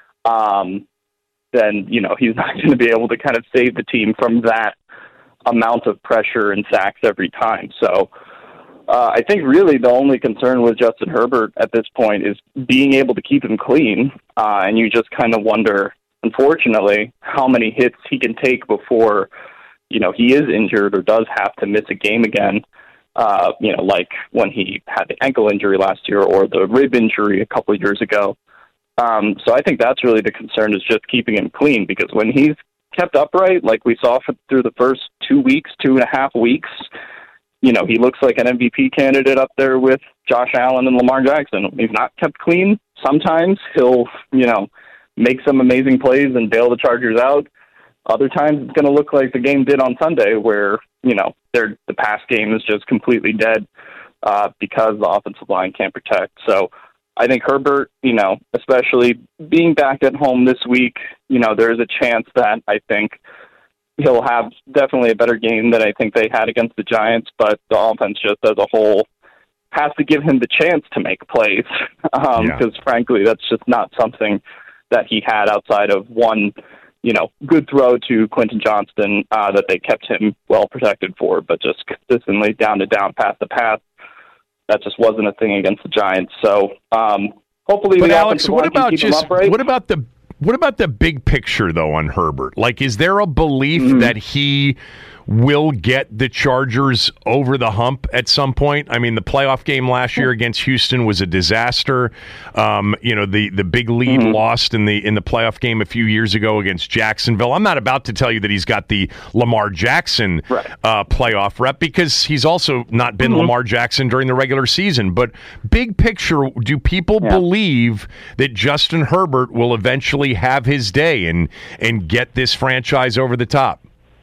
X: um, then, you know, he's not going to be able to kind of save the team from that amount of pressure and sacks every time. So uh, I think really the only concern with Justin Herbert at this point is being able to keep him clean. Uh, and you just kind of wonder, unfortunately, how many hits he can take before, you know, he is injured or does have to miss a game again. Uh, you know, like when he had the ankle injury last year or the rib injury a couple of years ago. Um, so I think that's really the concern, is just keeping him clean, because when he's kept upright, like we saw for, through the first two weeks, two and a half weeks, you know, he looks like an M V P candidate up there with Josh Allen and Lamar Jackson. When he's not kept clean, sometimes he'll, you know, make some amazing plays and bail the Chargers out. Other times it's going to look like the game did on Sunday, where, you know, they're, the pass game is just completely dead uh, because the offensive line can't protect. So I think Herbert, you know, especially being back at home this week, you know, there's a chance that I think he'll have definitely a better game than I think they had against the Giants, but the offense just as a whole has to give him the chance to make plays, because um, yeah. frankly, that's just not something that he had outside of one, you know, good throw to Quentin Johnston uh, that they kept him well protected for, but just consistently down to down, pass to pass. that just wasn't a thing against the Giants. So um, hopefully,
N: but
X: the
N: Alex,
X: offensive
N: what
X: line can
N: about
X: keep
N: just
X: him upright.
N: what about the what about the big picture though on Herbert? Like, is there a belief
X: Mm-hmm.
N: that he will get the Chargers over the hump at some point? I mean, the playoff game last year against Houston was a disaster. Um, you know, the the big lead
X: Mm-hmm.
N: lost in the in the playoff game a few years ago against Jacksonville. I'm not about to tell you that he's got the Lamar Jackson
X: right.
N: uh, playoff rep, because he's also not been
X: Mm-hmm.
N: Lamar Jackson during the regular season. But big picture, do people
X: Yeah.
N: believe that Justin Herbert will eventually have his day and and get this franchise over the top?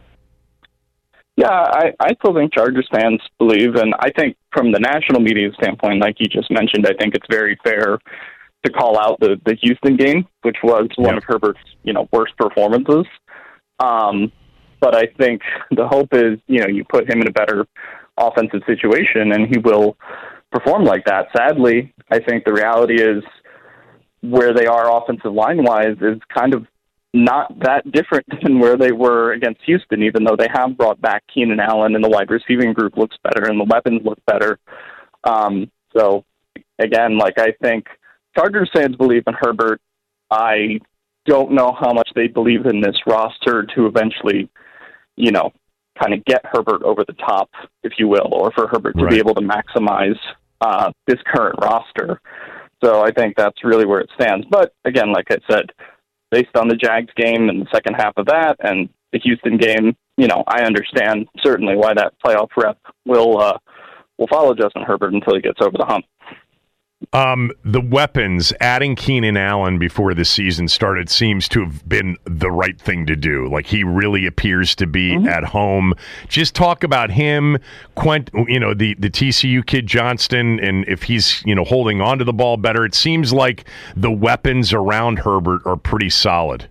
X: Yeah, I, I still think Chargers fans believe, and I think from the national media standpoint, like you just mentioned, I think it's very fair to call out the, the Houston game, which was one of Herbert's, you know, worst performances. Um, but I think the hope is, you know, you put him in a better offensive situation and he will perform like that. Sadly, I think the reality is where they are offensive line-wise is kind of not that different than where they were against Houston, even though they have brought back Keenan Allen and the wide receiving group looks better and the weapons look better. Um, so, again, like I think Chargers fans believe in Herbert. I don't know how much they believe in this roster to eventually, you know, kind of get Herbert over the top, if you will, or for Herbert to
N: Right.
X: be able to maximize uh, this current roster. So I think that's really where it stands. But, again, like I said, based on the Jags game and the second half of that and the Houston game, you know, I understand certainly why that playoff rep will uh, will follow Justin Herbert until he gets over the hump.
N: Um, the weapons, adding Keenan Allen before the season started seems to have been the right thing to do. Like, he really appears to be
X: Mm-hmm.
N: at home. Just talk about him, Quent, you know, the, the T C U kid Johnston, and if he's, you know, holding on to the ball better. It seems like the weapons around Herbert are pretty solid.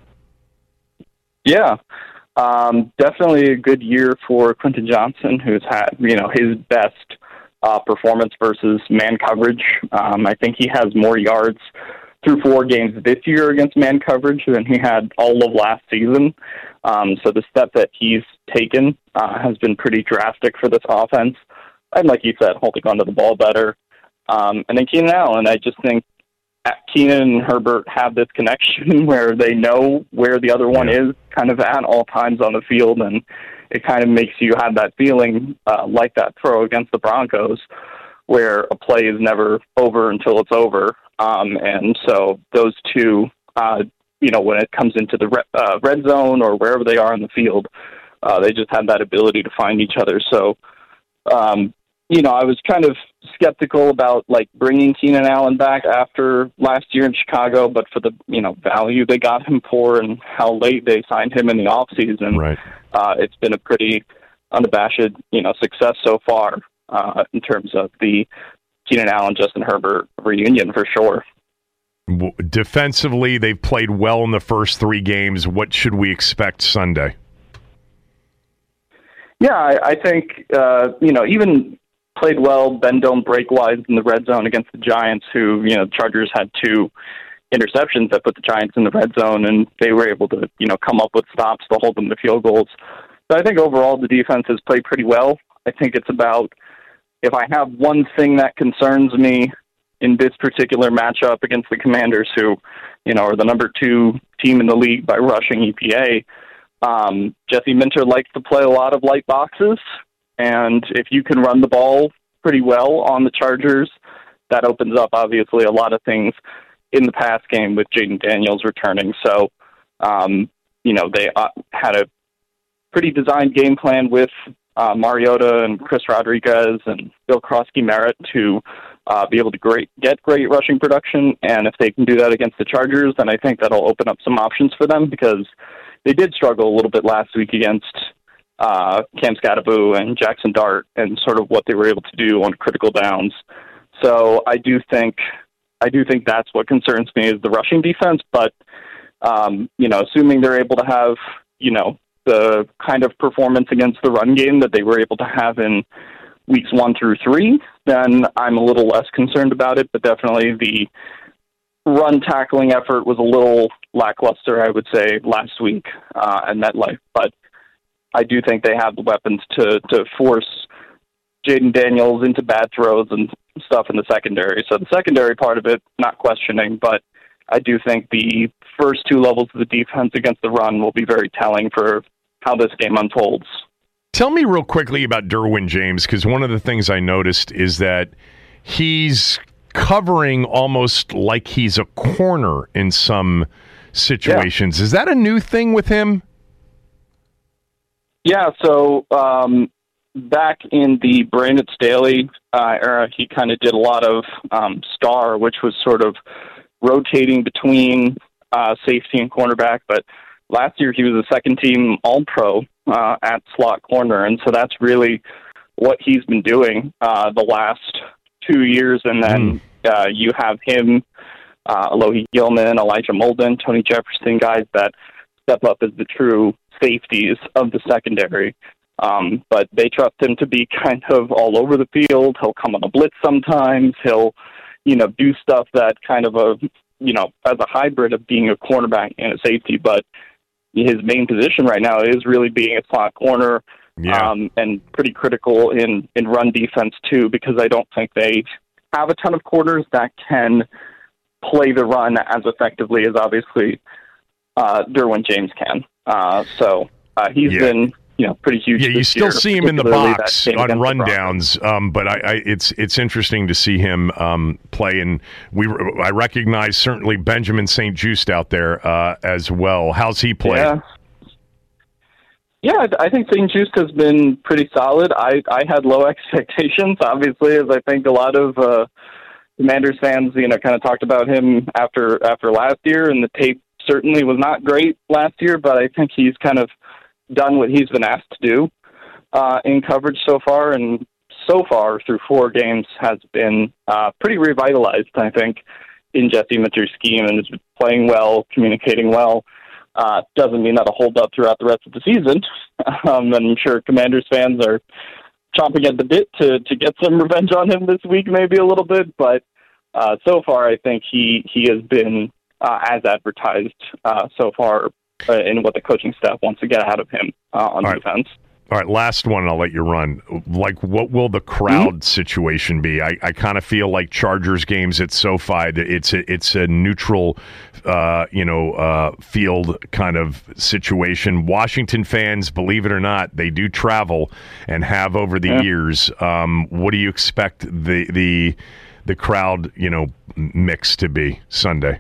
X: Yeah, um, definitely a good year for Quentin Johnson, who's had, you know, his best uh, performance versus man coverage. Um, I think he has more yards through four games this year against man coverage than he had all of last season. Um, so the step that he's taken uh, has been pretty drastic for this offense. And like you said, holding onto the ball better. Um, and then Keenan Allen, I just think Keenan and Herbert have this connection where they know where the other one is kind of at all times on the field, and it kind of makes you have that feeling uh, like that throw against the Broncos where a play is never over until it's over. Um, and so those two, uh, you know, when it comes into the re- uh, red zone or wherever they are in the field, uh, they just have that ability to find each other. So, um, you know, I was kind of skeptical about like bringing Keenan Allen back after last year in Chicago, but for the, you know, value they got him for and how late they signed him in the offseason,
N: right. uh,
X: it's been a pretty unabashed, you know, success so far uh, in terms of the Keenan Allen, Justin Herbert reunion for sure.
N: Defensively, they've played well in the first three games. What should we expect Sunday?
X: Yeah, I, I think, uh, you know, even played well, bend don't break wise in the red zone against the Giants, who, you know, Chargers had two interceptions that put the Giants in the red zone, and they were able to, you know, come up with stops to hold them to field goals. So I think overall the defense has played pretty well. I think it's about, if I have one thing that concerns me in this particular matchup against the Commanders, who, you know, are the number two team in the league by rushing E P A, um, Jesse Minter likes to play a lot of light boxes. And if you can run the ball pretty well on the Chargers, that opens up, obviously, a lot of things in the pass game with Jaden Daniels returning. So, um, you know, they uh, had a pretty designed game plan with uh, Mariota and Chris Rodriguez and Bill Krosky-Merritt to uh, be able to great, get great rushing production. And if they can do that against the Chargers, then I think that'll open up some options for them, because they did struggle a little bit last week against uh, Cam Scatteraboo and Jackson Dart and sort of what they were able to do on critical downs. So I do think I do think that's what concerns me, is the rushing defense. But, um, you know, assuming they're able to have, you know, the kind of performance against the run game that they were able to have in weeks one through three, then I'm a little less concerned about it. But definitely the run tackling effort was a little lackluster, I would say, last week uh, at MetLife. But I do think they have the weapons to, to force Jaden Daniels into bad throws and stuff in the secondary. So the secondary part of it, not questioning, but I do think the first two levels of the defense against the run will be very telling for how this game unfolds.
N: Tell me real quickly about Derwin James, because one of the things I noticed is that he's covering almost like he's a corner in some situations. Yeah. Is that a new thing with him?
X: Yeah, so um, back in the Brandon Staley uh, era, he kind of did a lot of um, star, which was sort of rotating between uh, safety and cornerback. But last year he was a second-team All-Pro uh, at slot corner, and so that's really what he's been doing uh, the last two years. And then mm. uh, you have him, uh, Alohi Gilman, Elijah Molden, Tony Jefferson, guys that step up as the true safeties of the secondary. Um, but they trust him to be kind of all over the field. He'll come on a blitz sometimes. He'll, you know, do stuff that kind of a, you know, as a hybrid of being a cornerback and a safety. But his main position right now is really being a slot corner, yeah. um, and pretty critical in, in run defense too, because I don't think they have a ton of corners that can play the run as effectively as obviously uh, Derwin James can. Uh, so uh, he's yeah. been, you know, pretty huge.
N: Yeah, you still
X: year,
N: see him in the box on rundowns, um, but I, I, it's it's interesting to see him um, play. And we, I recognize certainly Benjamin Saint Juste out there uh, as well. How's he played?
X: Yeah, yeah, I think Saint Juste has been pretty solid. I, I had low expectations, obviously, as I think a lot of uh, Commanders fans, you know, kind of talked about him after after last year, and the tape certainly was not great last year, but I think he's kind of done what he's been asked to do uh, in coverage so far, and so far through four games has been uh, pretty revitalized, I think, in Jesse Mitchell's scheme, and is playing well, communicating well. Uh, doesn't mean that'll hold up throughout the rest of the season. um, and I'm sure Commanders fans are chomping at the bit to, to get some revenge on him this week, maybe a little bit, but uh, so far I think he, he has been uh, as advertised uh, so far uh, in what the coaching staff wants to get out of him uh, on
N: All
X: defense.
N: Right. All right, last one, and I'll let you run. Like, what will the crowd
X: mm-hmm.
N: situation be? I, I kind of feel like Chargers games at SoFi, it's a, it's a neutral, uh, you know, uh, field kind of situation. Washington fans, believe it or not, they do travel and have over the
X: yeah.
N: years. Um, what do you expect the the the crowd, you know, mix to be Sunday?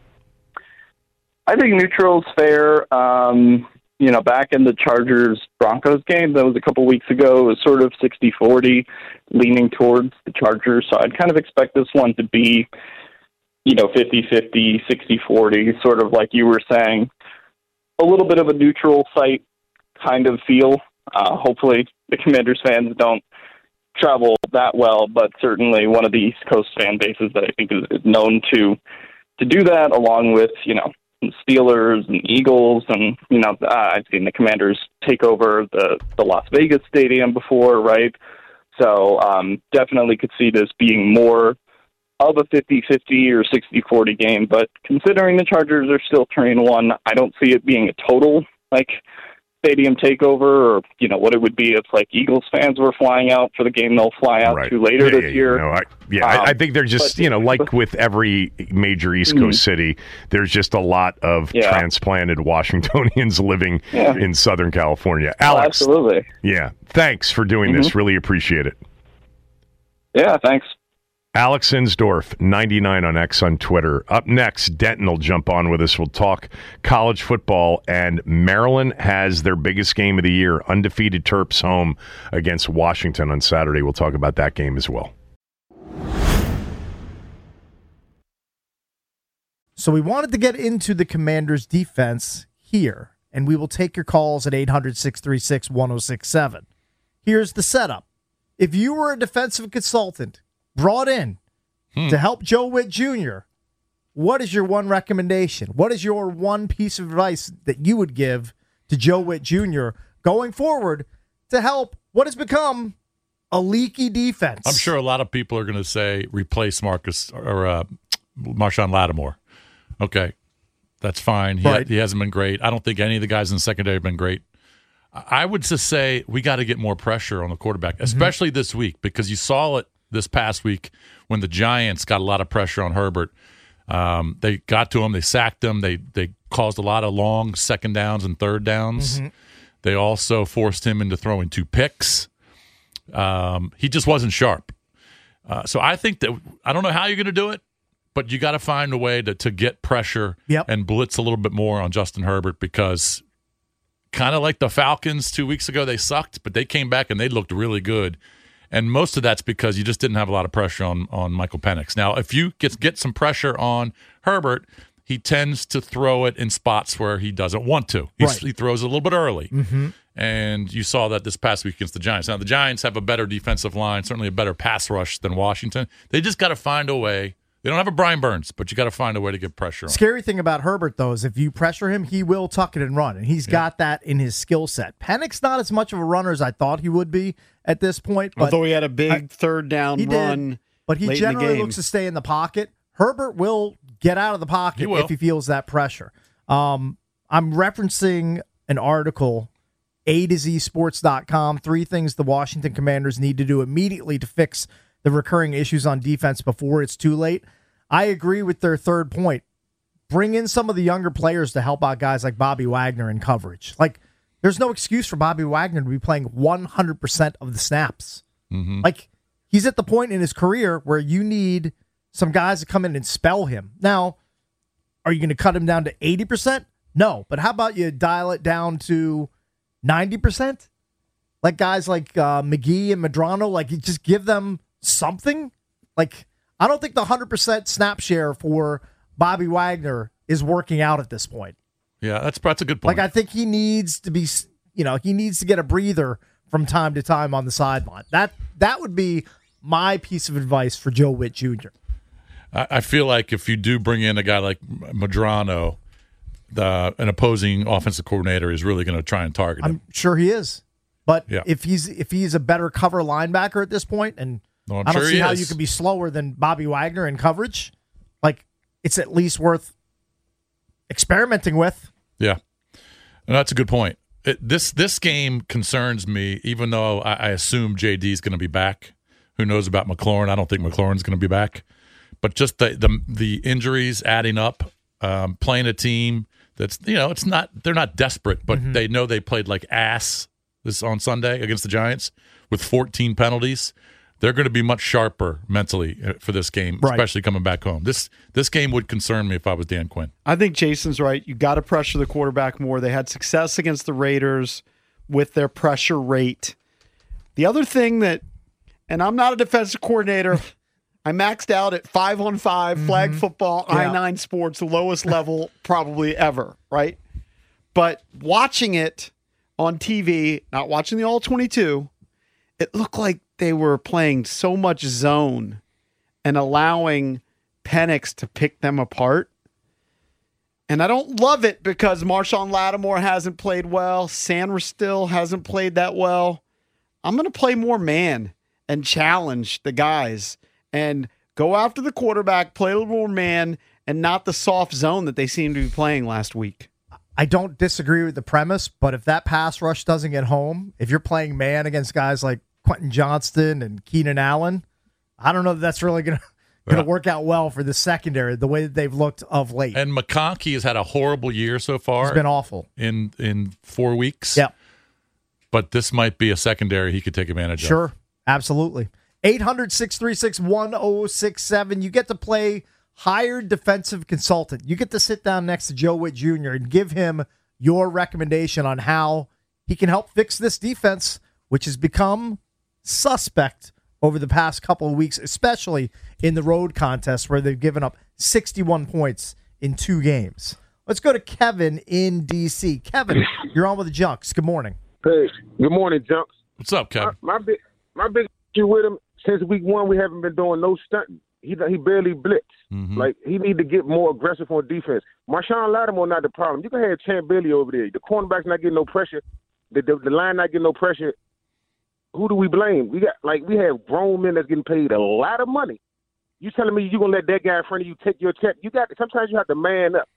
X: I think neutral's fair. Um, you know, back in the Chargers-Broncos game, that was a couple weeks ago, it was sort of sixty forty, leaning towards the Chargers. So I'd kind of expect this one to be, you know, fifty fifty, sixty forty, sort of like you were saying, a little bit of a neutral site kind of feel. Uh, hopefully the Commanders fans don't travel that well, but certainly one of the East Coast fan bases that I think is known to to do that, along with, you know, Steelers and Eagles, and you know, uh, I've seen the Commanders take over the, the Las Vegas stadium before, right? So um, definitely could see this being more of a fifty fifty or sixty forty game, but considering the Chargers are still turning one, I don't see it being a total, like, stadium takeover, or, you know, what it would be if, like, Eagles fans were flying out for the game they'll fly out
N: right.
X: to later
N: yeah,
X: this
N: yeah,
X: year.
N: No, I, yeah, um, I, I think they're just,
X: but,
N: you know, like with every major East Coast mm-hmm. city, there's just a lot of yeah. transplanted Washingtonians living yeah. in Southern California. Alex.
X: Oh, absolutely.
N: Yeah. Thanks for doing mm-hmm. this. Really appreciate it.
X: Yeah, thanks.
N: Alex Insdorf, ninety-nine on X on Twitter. Up next, Denton will jump on with us. We'll talk college football, and Maryland has their biggest game of the year, undefeated Terps home against Washington on Saturday. We'll talk about that game as well.
K: So we wanted to get into the Commanders' defense here, and we will take your calls at eight hundred, six three six, one oh six seven. Here's the setup. If you were a defensive consultant brought in hmm. to help Joe Witt Junior, what is your one recommendation? What is your one piece of advice that you would give to Joe Witt Junior going forward to help what has become a leaky defense?
C: I'm sure a lot of people are going to say replace Marcus or uh, Marshawn Lattimore. Okay, that's fine. He,
K: right.
C: he hasn't been great. I don't think any of the guys in the secondary have been great. I would just say we got to get more pressure on the quarterback, especially mm-hmm. this week, because you saw it this past week when the Giants got a lot of pressure on Herbert. Um, they got to him, they sacked him, they they caused a lot of long second downs and third downs. Mm-hmm. They also forced him into throwing two picks. Um, he just wasn't sharp. Uh, so I think that I don't know how you're going to do it, but you got to find a way to to get pressure
K: yep.
C: and blitz a little bit more on Justin Herbert, because kind of like the Falcons two weeks ago, they sucked, but they came back and they looked really good. And most of that's because you just didn't have a lot of pressure on, on Michael Penix. Now, if you get get some pressure on Herbert, he tends to throw it in spots where he doesn't want to. He's,
K: right.
C: He throws it a little bit early.
K: Mm-hmm.
C: And you saw that this past week against the Giants. Now, the Giants have a better defensive line, certainly a better pass rush than Washington. They just got to find a way. They don't have a Brian Burns, but you got to find a way to get pressure on him.
K: Scary thing about Herbert, though, is if you pressure him, he will tuck it and run, and he's yeah. got that in his skill set. Penix not as much of a runner as I thought he would be at this point. But
W: although he had a big I,
K: third
W: down
K: he
W: run
K: did, but he
W: late
K: generally
W: in the game.
K: looks to stay in the pocket. Herbert will get out of the pocket
C: he
K: if he feels that pressure. Um, I'm referencing an article, A to Z Sports dot com, three things the Washington Commanders need to do immediately to fix the recurring issues on defense before it's too late. I agree with their third point. Bring in some of the younger players to help out guys like Bobby Wagner in coverage. Like, there's no excuse for Bobby Wagner to be playing one hundred percent of the snaps.
C: Mm-hmm.
K: Like, he's at the point in his career where you need some guys to come in and spell him. Now, are you going to cut him down to eighty percent? No. But how about you dial it down to ninety percent? Like guys like uh, McGee and Medrano, like you just give them something? Like, I don't think the one hundred percent snap share for Bobby Wagner is working out at this point.
C: Yeah, that's that's a good point.
K: Like, I think he needs to be, you know, he needs to get a breather from time to time on the sideline. That that would be my piece of advice for Joe Witt Junior
C: I, I feel like if you do bring in a guy like Medrano, the an opposing offensive coordinator is really going to try and target him.
K: I'm sure he is. But
C: yeah.
K: if he's if he's a better cover linebacker at this point, and
C: no, I'm
K: I don't
C: sure
K: see
C: he
K: how
C: is.
K: you can be slower than Bobby Wagner in coverage, like, it's at least worth experimenting with.
C: Yeah, and that's a good point. It, this this game concerns me, even though I, I assume J D is going to be back. Who knows about McLaurin? I don't think McLaurin's going to be back. But just the the, the injuries adding up, um, playing a team that's, you know, it's not they're not desperate, but
K: Mm-hmm.
C: they know they played like ass this on Sunday against the Giants with fourteen penalties. They're going to be much sharper mentally for this game,
W: Right.
C: especially coming back home. This this game would concern me if I was Dan Quinn.
W: I think Jason's right. You got to pressure the quarterback more. They had success against the Raiders with their pressure rate. The other thing that, and I'm not a defensive coordinator, I maxed out at five on five flag football,
K: Yeah.
W: I nine sports, lowest level probably ever, right? But watching it on T V, not watching the all twenty-two, it looked like they were playing so much zone and allowing Penix to pick them apart. And I don't love it because Marshawn Lattimore hasn't played well. Sanders still hasn't played that well. I'm going to play more man and challenge the guys and go after the quarterback, play a little more man, and not the soft zone that they seemed to be playing last week.
K: I don't disagree with the premise, but if that pass rush doesn't get home, if you're playing man against guys like Quentin Johnston and Keenan Allen, I don't know that that's really going to going to
C: Yeah.
K: work out well for the secondary, the way that they've looked of late.
C: And McConkey has had a horrible year so far.
K: It's been awful.
C: in in four weeks.
K: Yep.
C: But this might be a secondary he could take advantage of.
K: Sure, absolutely. eight hundred, six three six, one oh six seven. You get to play hired defensive consultant. You get to sit down next to Joe Witt Junior and give him your recommendation on how he can help fix this defense, which has become suspect over the past couple of weeks, especially in the road contest where they've given up sixty-one points in two games. Let's go to Kevin in D C. Kevin, you're on with the Junks. Good morning.
D: Hey, good morning, Junks.
C: What's up, Kevin?
D: My, my big, my big issue with him since week one, we haven't been doing no stunting. He he barely blitz.
C: Mm-hmm.
D: Like, he need to get more aggressive on defense. Marshawn Lattimore not the problem. You can have Champ Bailey over there. The cornerback's not getting no pressure. The, the the line not getting no pressure. Who do we blame? We got like we have grown men that's getting paid a lot of money. You telling me you gonna let that guy in front of you take your check? You got sometimes you have to man up.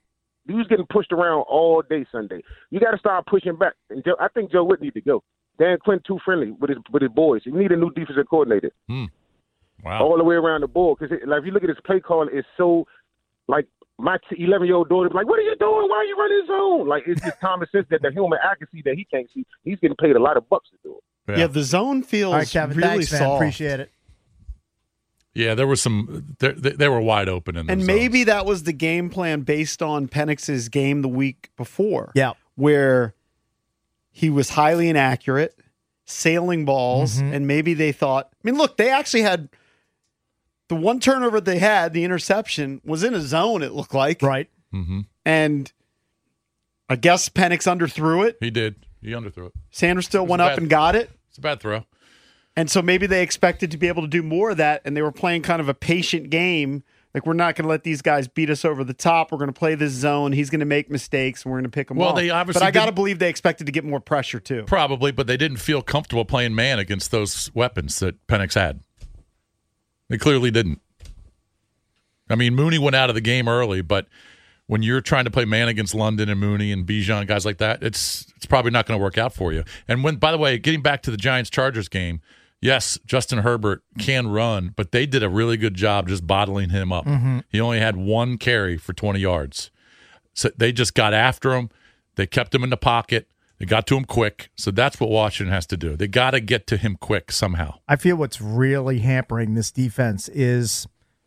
D: He was getting pushed around all day Sunday. You got to start pushing back. And Joe, I think Joe Whitt need to go. Dan Quinn too friendly with his with his boys. You need a new defensive coordinator.
C: Hmm. Wow.
D: All the way around the board. Because like, if you look at his play call, it's so like my eleven-year-old daughter be like, what are you doing? Why are you running zone? Like, it's just common sense that the human accuracy that he can't see, he's getting paid a lot of bucks to do it.
W: Yeah, the zone feels
K: All right, Kevin,
W: really
K: thanks, man.
W: soft.
K: Appreciate it.
C: Yeah, there was some. They, they were wide open in.
W: And
C: those
W: maybe that was the game plan based on Penix's game the week before.
K: Yeah.
W: Where he was highly inaccurate, sailing balls,
K: Mhm.
W: and maybe they thought, I mean, look, they actually had the one turnover they had, the interception, was in a zone, it looked like.
K: Right.
C: Mm-hmm.
W: And I guess Penix underthrew it.
C: He did. He underthrew it.
W: Sanders still
C: It was
W: went
C: a
W: up
C: bad-
W: and got it.
C: It's a bad throw.
W: And so maybe they expected to be able to do more of that, and they were playing kind of a patient game. Like, we're not going to let these guys beat us over the top. We're going to play this zone. He's going to make mistakes, and we're going to pick him
C: Well,
W: off.
C: they obviously
W: but I got to
C: didn't-
W: believe they expected to get more pressure, too.
C: Probably, but they didn't feel comfortable playing man against those weapons that Penix had. They clearly didn't. I mean, Mooney went out of the game early, but when you're trying to play man against London and Mooney and Bijan, guys like that, it's it's probably not going to work out for you. And when, by the way, getting back to the Giants-Chargers game, yes, Justin Herbert can run, but they did a really good job just bottling him up.
K: Mhm.
C: He only had one carry for twenty yards. So they just got after him. They kept him in the pocket. They got to him quick. So that's what Washington has to do. They got to get to him quick somehow.
K: I feel what's really hampering this defense is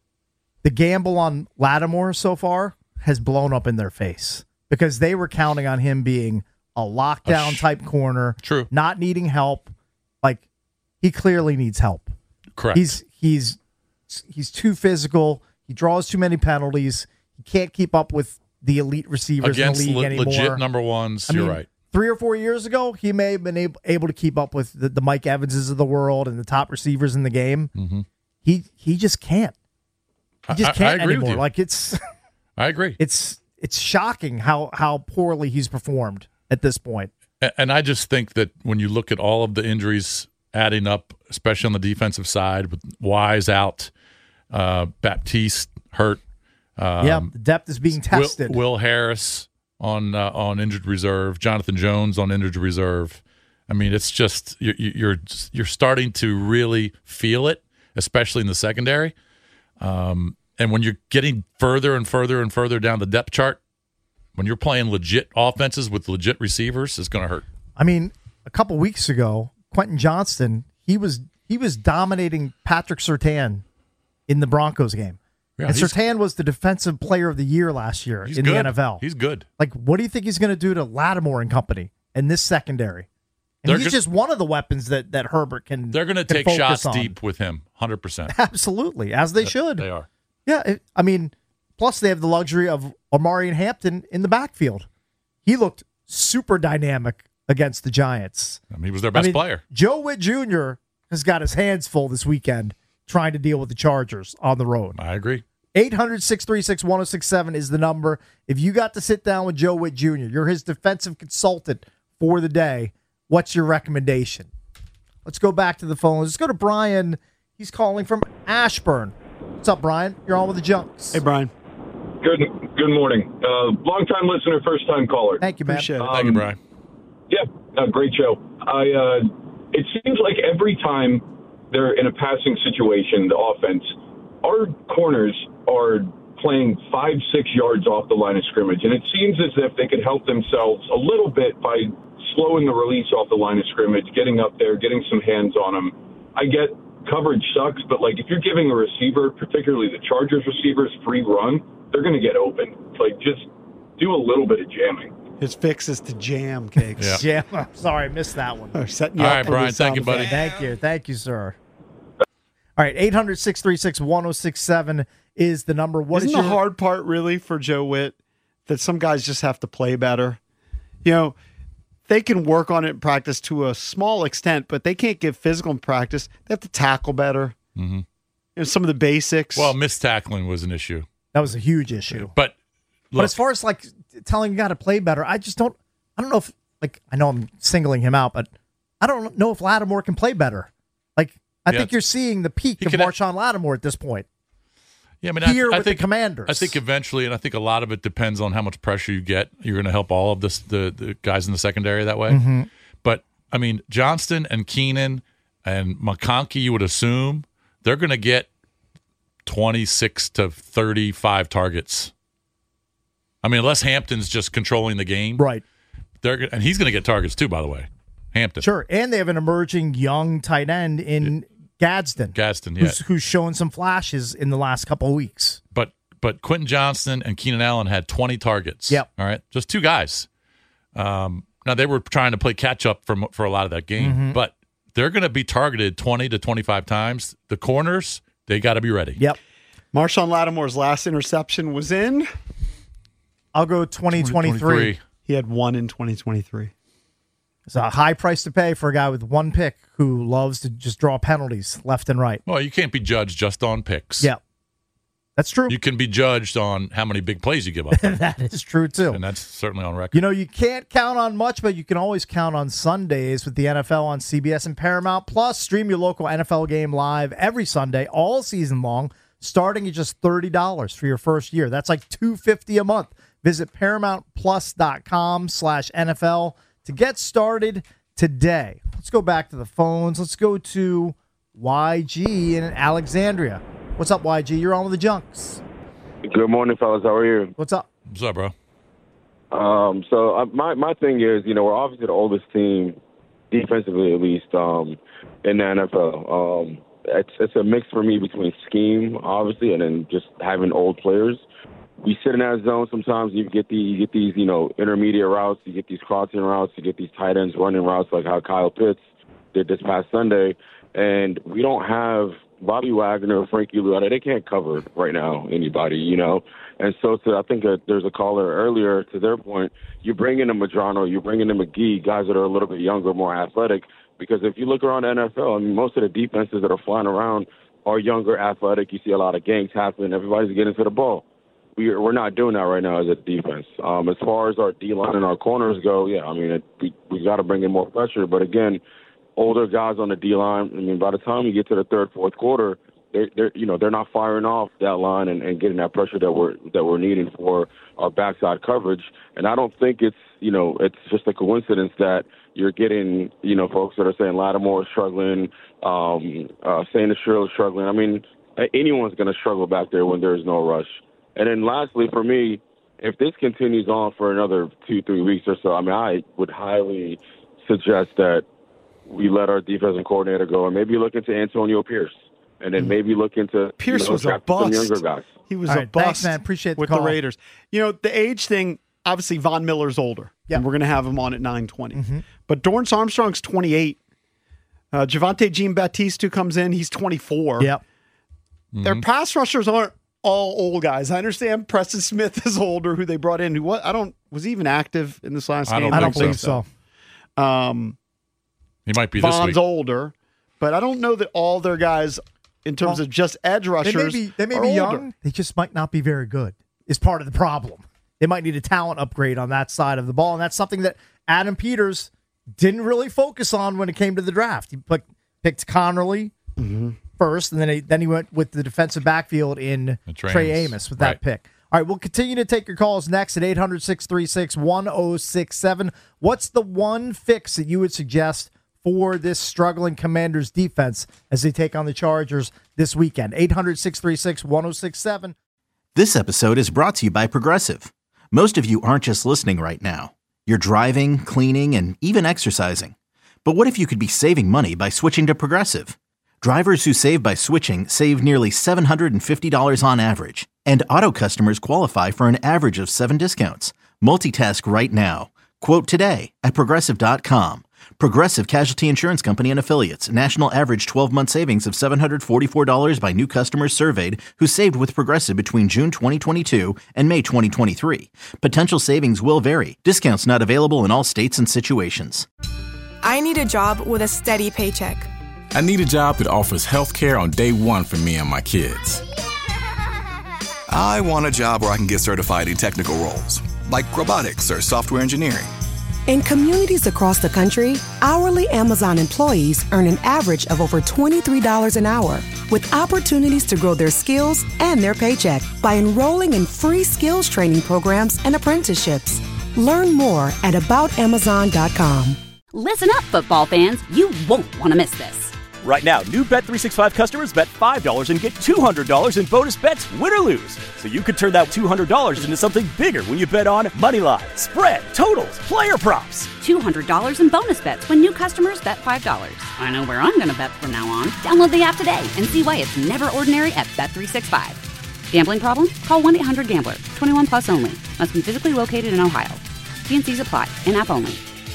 K: the gamble on Lattimore so far has blown up in their face because they were counting on him being a lockdown type corner,
C: true,
K: not needing help. Like, he clearly needs help.
C: Correct.
K: He's he's he's too physical. He draws too many penalties. He can't keep up with the elite receivers
C: Against
K: in the league
C: le-
K: anymore.
C: legit number ones,
K: I
C: you're
K: mean,
C: right.
K: Three or four years ago, he may have been able, able to keep up with the, the Mike Evanses of the world and the top receivers in the game.
C: Mm-hmm.
K: He he just can't. He just
C: I- I
K: can't
C: agree with
K: anymore.
C: you.
K: Like it's
C: I agree.
K: it's it's shocking how how poorly he's performed at this point.
C: A- And I just think that when you look at all of the injuries adding up, especially on the defensive side, with Wise out, uh, Baptiste hurt. Um,
K: yeah, the depth is being
C: Will,
K: tested.
C: Will Harris on uh, on injured reserve, Jonathan Jones on injured reserve. I mean, it's just you're you're you're starting to really feel it, especially in the secondary. Um, and when you're getting further and further and further down the depth chart, when you're playing legit offenses with legit receivers, it's going to hurt.
K: I mean, a couple weeks ago, Quentin Johnston, he was he was dominating Patrick Surtain in the Broncos game.
C: Yeah,
K: and
C: he's-
K: Surtain was the defensive player of the year last year
C: He's
K: in
C: good.
K: the N F L.
C: He's good.
K: Like, what do you think he's going to do to Lattimore and company in this secondary? And
C: They're
K: he's
C: go-
K: just one of the weapons that, that Herbert can.
C: They're going to
K: can
C: take
K: focus
C: shots
K: on.
C: deep with him, one hundred percent.
K: Absolutely, as they should.
C: They are.
K: Yeah, it, I mean, plus they have the luxury of Omari and Hampton in the backfield. He looked super dynamic against the Giants.
C: I mean, he was their best
K: I mean,
C: player.
K: Joe Witt Junior has got his hands full this weekend trying to deal with the Chargers on the road.
C: I agree.
K: eight hundred, six three six, one oh six seven is the number. If you got to sit down with Joe Witt Junior, you're his defensive consultant for the day. What's your recommendation? Let's go back to the phone. Let's go to Brian. He's calling from Ashburn. What's up, Brian? You're on with the Junks.
W: Hey, Brian.
E: Good good morning. Uh, long-time listener, first-time caller.
K: Thank you, man.
W: Appreciate it.
C: Thank you, Brian.
E: Yeah, uh, great show. I. Uh, it seems like every time they're in a passing situation, the offense, our corners are playing five, six yards off the line of scrimmage, and it seems as if they could help themselves a little bit by slowing the release off the line of scrimmage, getting up there, getting some hands on them. I get coverage sucks, but like if you're giving a receiver, particularly the Chargers receivers, free run, they're going to get open. Like just do a little bit of jamming.
W: His fix is to jam, Cakes.
K: Yeah. I'm sorry, I missed that one.
W: Or setting you
C: All
W: up
C: right,
W: for
C: Brian,
W: this
C: thank you,
W: sound
C: buddy.
W: effect.
K: Thank you. Thank you, sir. All right, eight hundred, six three six, one oh six seven is the number. What
W: Isn't
K: is
W: the
K: your
W: hard part really for Joe Witt that some guys just have to play better? You know, they can work on it in practice to a small extent, but they can't give physical in practice. They have to tackle better.
C: Mm-hmm.
W: You know, some of the basics.
C: Well, missed tackling was an issue.
K: That was a huge issue.
C: But
K: But
C: look,
K: as far as like telling you got to play better, I just don't. I don't know if like I know I'm singling him out, but I don't know if Lattimore can play better. Like I
C: Yeah.
K: think you're seeing the peak
C: He
K: of
C: can-
K: Marshawn Lattimore at this point.
C: Yeah, I mean,
K: here
C: I, I
K: with
C: think,
K: the Commanders.
C: I think eventually, and I think a lot of it depends on how much pressure you get. You're going to help all of this, the, the guys in the secondary that way.
K: Mhm.
C: But, I mean, Johnston and Keenan and McConkey, you would assume, they're going to get twenty-six to thirty-five targets. I mean, unless Hampton's just controlling the game.
K: Right.
C: They're, and he's going to get targets too, by the way. Hampton.
K: Sure, and they have an emerging young tight end in Gadsden.
C: Gadsden, yeah.
K: Who's, who's shown some flashes in the last couple of weeks.
C: But but Quentin Johnston and Keenan Allen had twenty targets.
K: Yep.
C: All right, just two guys. Um, now, they were trying to play catch-up for, for a lot of that game,
K: Mhm.
C: but they're going to be targeted twenty to twenty-five times. The corners, they got to be ready.
K: Yep.
M: Marshawn Lattimore's last interception was in?
K: I'll go twenty twenty-three.
M: He had one in twenty twenty-three.
K: It's a high price to pay for a guy with one pick who loves to just draw penalties left and right.
C: Well, you can't be judged just on picks.
K: Yeah. That's true.
C: You can be judged on how many big plays you give up.
K: That is true, too.
C: And that's certainly on record.
K: You know, you can't count on much, but you can always count on Sundays with the N F L on C B S and Paramount Plus. Stream your local N F L game live every Sunday, all season long, starting at just thirty dollars for your first year. That's like two hundred fifty dollars a month. Visit ParamountPlus.com slash NFL to get started today. Let's go back to the phones. Let's go to Y G in Alexandria. What's up, Y G? You're on with the Junks.
R: Good morning, fellas. How are you?
K: What's up?
C: What's up, bro?
R: Um, so uh, my my thing is, you know, we're obviously the oldest team, defensively at least, um, in the N F L. Um, it's it's a mix for me between scheme, obviously, and then just having old players. We sit in that zone sometimes. You get the you get these you know intermediate routes, you get these crossing routes, you get these tight ends running routes like how Kyle Pitts did this past Sunday, and we don't have Bobby Wagner, Frankie Luetta. They can't cover right now anybody, you know. And so to, I think that there's a caller earlier to their point. You bring in a Madrano, you bring in a McGee, guys that are a little bit younger, more athletic. Because if you look around the N F L, I mean, most of the defenses that are flying around are younger, athletic. You see a lot of gangs happening. Everybody's getting to the ball. We are, we're not doing that right now as a defense. Um, as far as our D-line and our corners go, yeah, I mean, it, we we got to bring in more pressure. But again, older guys on the D-line, I mean, by the time you get to the third, fourth quarter, they're, they're you know they're not firing off that line and, and getting that pressure that we're that we're needing for our backside coverage. And I don't think it's you know it's just a coincidence that you're getting you know folks that are saying Lattimore is struggling, um, uh, saying Shrill is struggling. I mean, anyone's going to struggle back there when there's no rush. And then lastly, for me, if this continues on for another two, three weeks or so, I mean, I would highly suggest that we let our defensive coordinator go and maybe look into Antonio Pierce and then maybe look into
M: Pierce
R: you know,
M: was a bust.
R: some younger guys.
M: He was
K: All
M: a
K: right,
M: bust
K: thanks, man. Appreciate the
M: with
K: call.
M: the Raiders. You know, the age thing, obviously Von Miller's older.
K: Yep.
M: And we're going to have him on at nine twenty.
K: Mm-hmm.
M: But Dorrance Armstrong's twenty-eight. Uh, Javonte Jean-Baptiste, who comes in, he's twenty-four.
K: Yep.
M: Their pass rushers aren't all old guys. I understand Preston Smith is older, who they brought in. Who what? I don't was he even active in this last
C: I
M: game?
C: don't
K: I don't
C: think
K: believe
C: so.
K: so.
M: Um,
C: He might be this
M: Von's
C: week.
M: older, but I don't know that all their guys, in terms
K: Well,
M: of just edge
K: They
M: rushers,
K: may be, they may
M: are
K: be
M: older.
K: young. They just might not be very good, is part of the problem. They might need a talent upgrade on that side of the ball, and that's something that Adam Peters didn't really focus on when it came to the draft. He picked, picked Connerly
M: Mm-hmm.
K: first, and then he, then he went with the defensive backfield in
C: Trey
K: Trey
C: Amos.
K: Amos with that
C: Right.
K: pick. All right, we'll continue to take your calls next at eight hundred, six three six, one oh six seven. What's the one fix that you would suggest for this struggling Commanders defense as they take on the Chargers this weekend? eight hundred, six three six, one oh six seven.
B: This episode is brought to you by Progressive. Most of you aren't just listening right now. You're driving, cleaning, and even exercising. But what if you could be saving money by switching to Progressive? Drivers who save by switching save nearly seven hundred fifty dollars on average. And auto customers qualify for an average of seven discounts. Multitask right now. Quote today at Progressive dot com. Progressive Casualty Insurance Company and Affiliates. National average twelve-month savings of seven hundred forty-four dollars by new customers surveyed who saved with Progressive between June twenty twenty-two and May twenty twenty-three. Potential savings will vary. Discounts not available in all states and situations.
S: I need a job with a steady paycheck.
T: I need a job that offers health care on day one for me and my kids.
Y: I want a job where I can get certified in technical roles, like robotics or software engineering.
F: In communities across the country, hourly Amazon employees earn an average of over twenty-three dollars an hour, with opportunities to grow their skills and their paycheck by enrolling in free skills training programs and apprenticeships. Learn more at about amazon dot com.
A: Listen up, football fans. You won't want to miss this.
O: Right now, new Bet three sixty-five customers bet five dollars and get two hundred dollars in bonus bets, win or lose. So you could turn that two hundred dollars into something bigger when you bet on money line, spread, totals, player props.
A: two hundred dollars in bonus bets when new customers bet five dollars. I know where I'm going to bet from now on. Download the app today and see why it's never ordinary at Bet three sixty-five. Gambling problem? Call one eight hundred gambler. twenty-one plus only. Must be physically located in Ohio. T and C's apply. In-app only.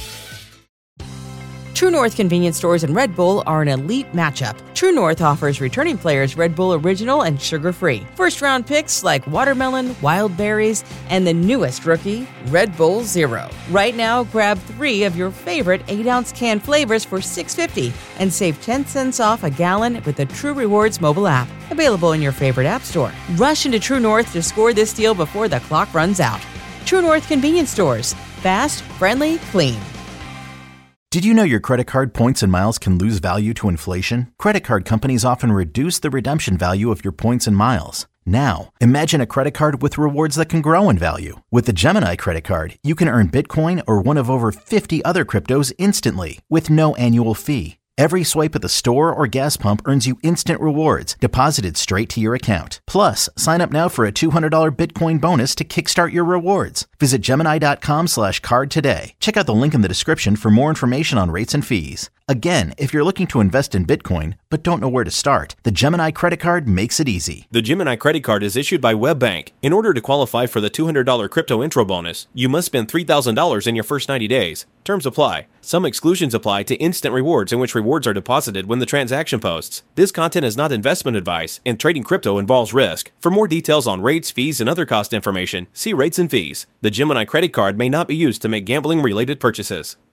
U: True North convenience stores and Red Bull are an elite matchup. True North offers returning players Red Bull Original and sugar-free. First-round picks like watermelon, wild berries, and the newest rookie, Red Bull Zero. Right now, grab three of your favorite eight-ounce can flavors for six dollars and fifty cents and save ten cents off a gallon with the True Rewards mobile app. Available in your favorite app store. Rush into True North to score this deal before the clock runs out. True North convenience stores. Fast, friendly, clean.
B: Did you know your credit card points and miles can lose value to inflation? Credit card companies often reduce the redemption value of your points and miles. Now, imagine a credit card with rewards that can grow in value. With the Gemini credit card, you can earn Bitcoin or one of over fifty other cryptos instantly with no annual fee. Every swipe at the store or gas pump earns you instant rewards deposited straight to your account. Plus, sign up now for a two hundred dollars Bitcoin bonus to kickstart your rewards. Visit Gemini.com slash card today. Check out the link in the description for more information on rates and fees. Again, if you're looking to invest in Bitcoin but don't know where to start, the Gemini credit card makes it easy.
V: The Gemini credit card is issued by WebBank. In order to qualify for the two hundred dollars crypto intro bonus, you must spend three thousand dollars in your first ninety days. Terms apply. Some exclusions apply to instant rewards in which rewards are deposited when the transaction posts. This content is not investment advice, and trading crypto involves risk. For more details on rates, fees, and other cost information, see rates and fees. The Gemini credit card may not be used to make gambling-related purchases.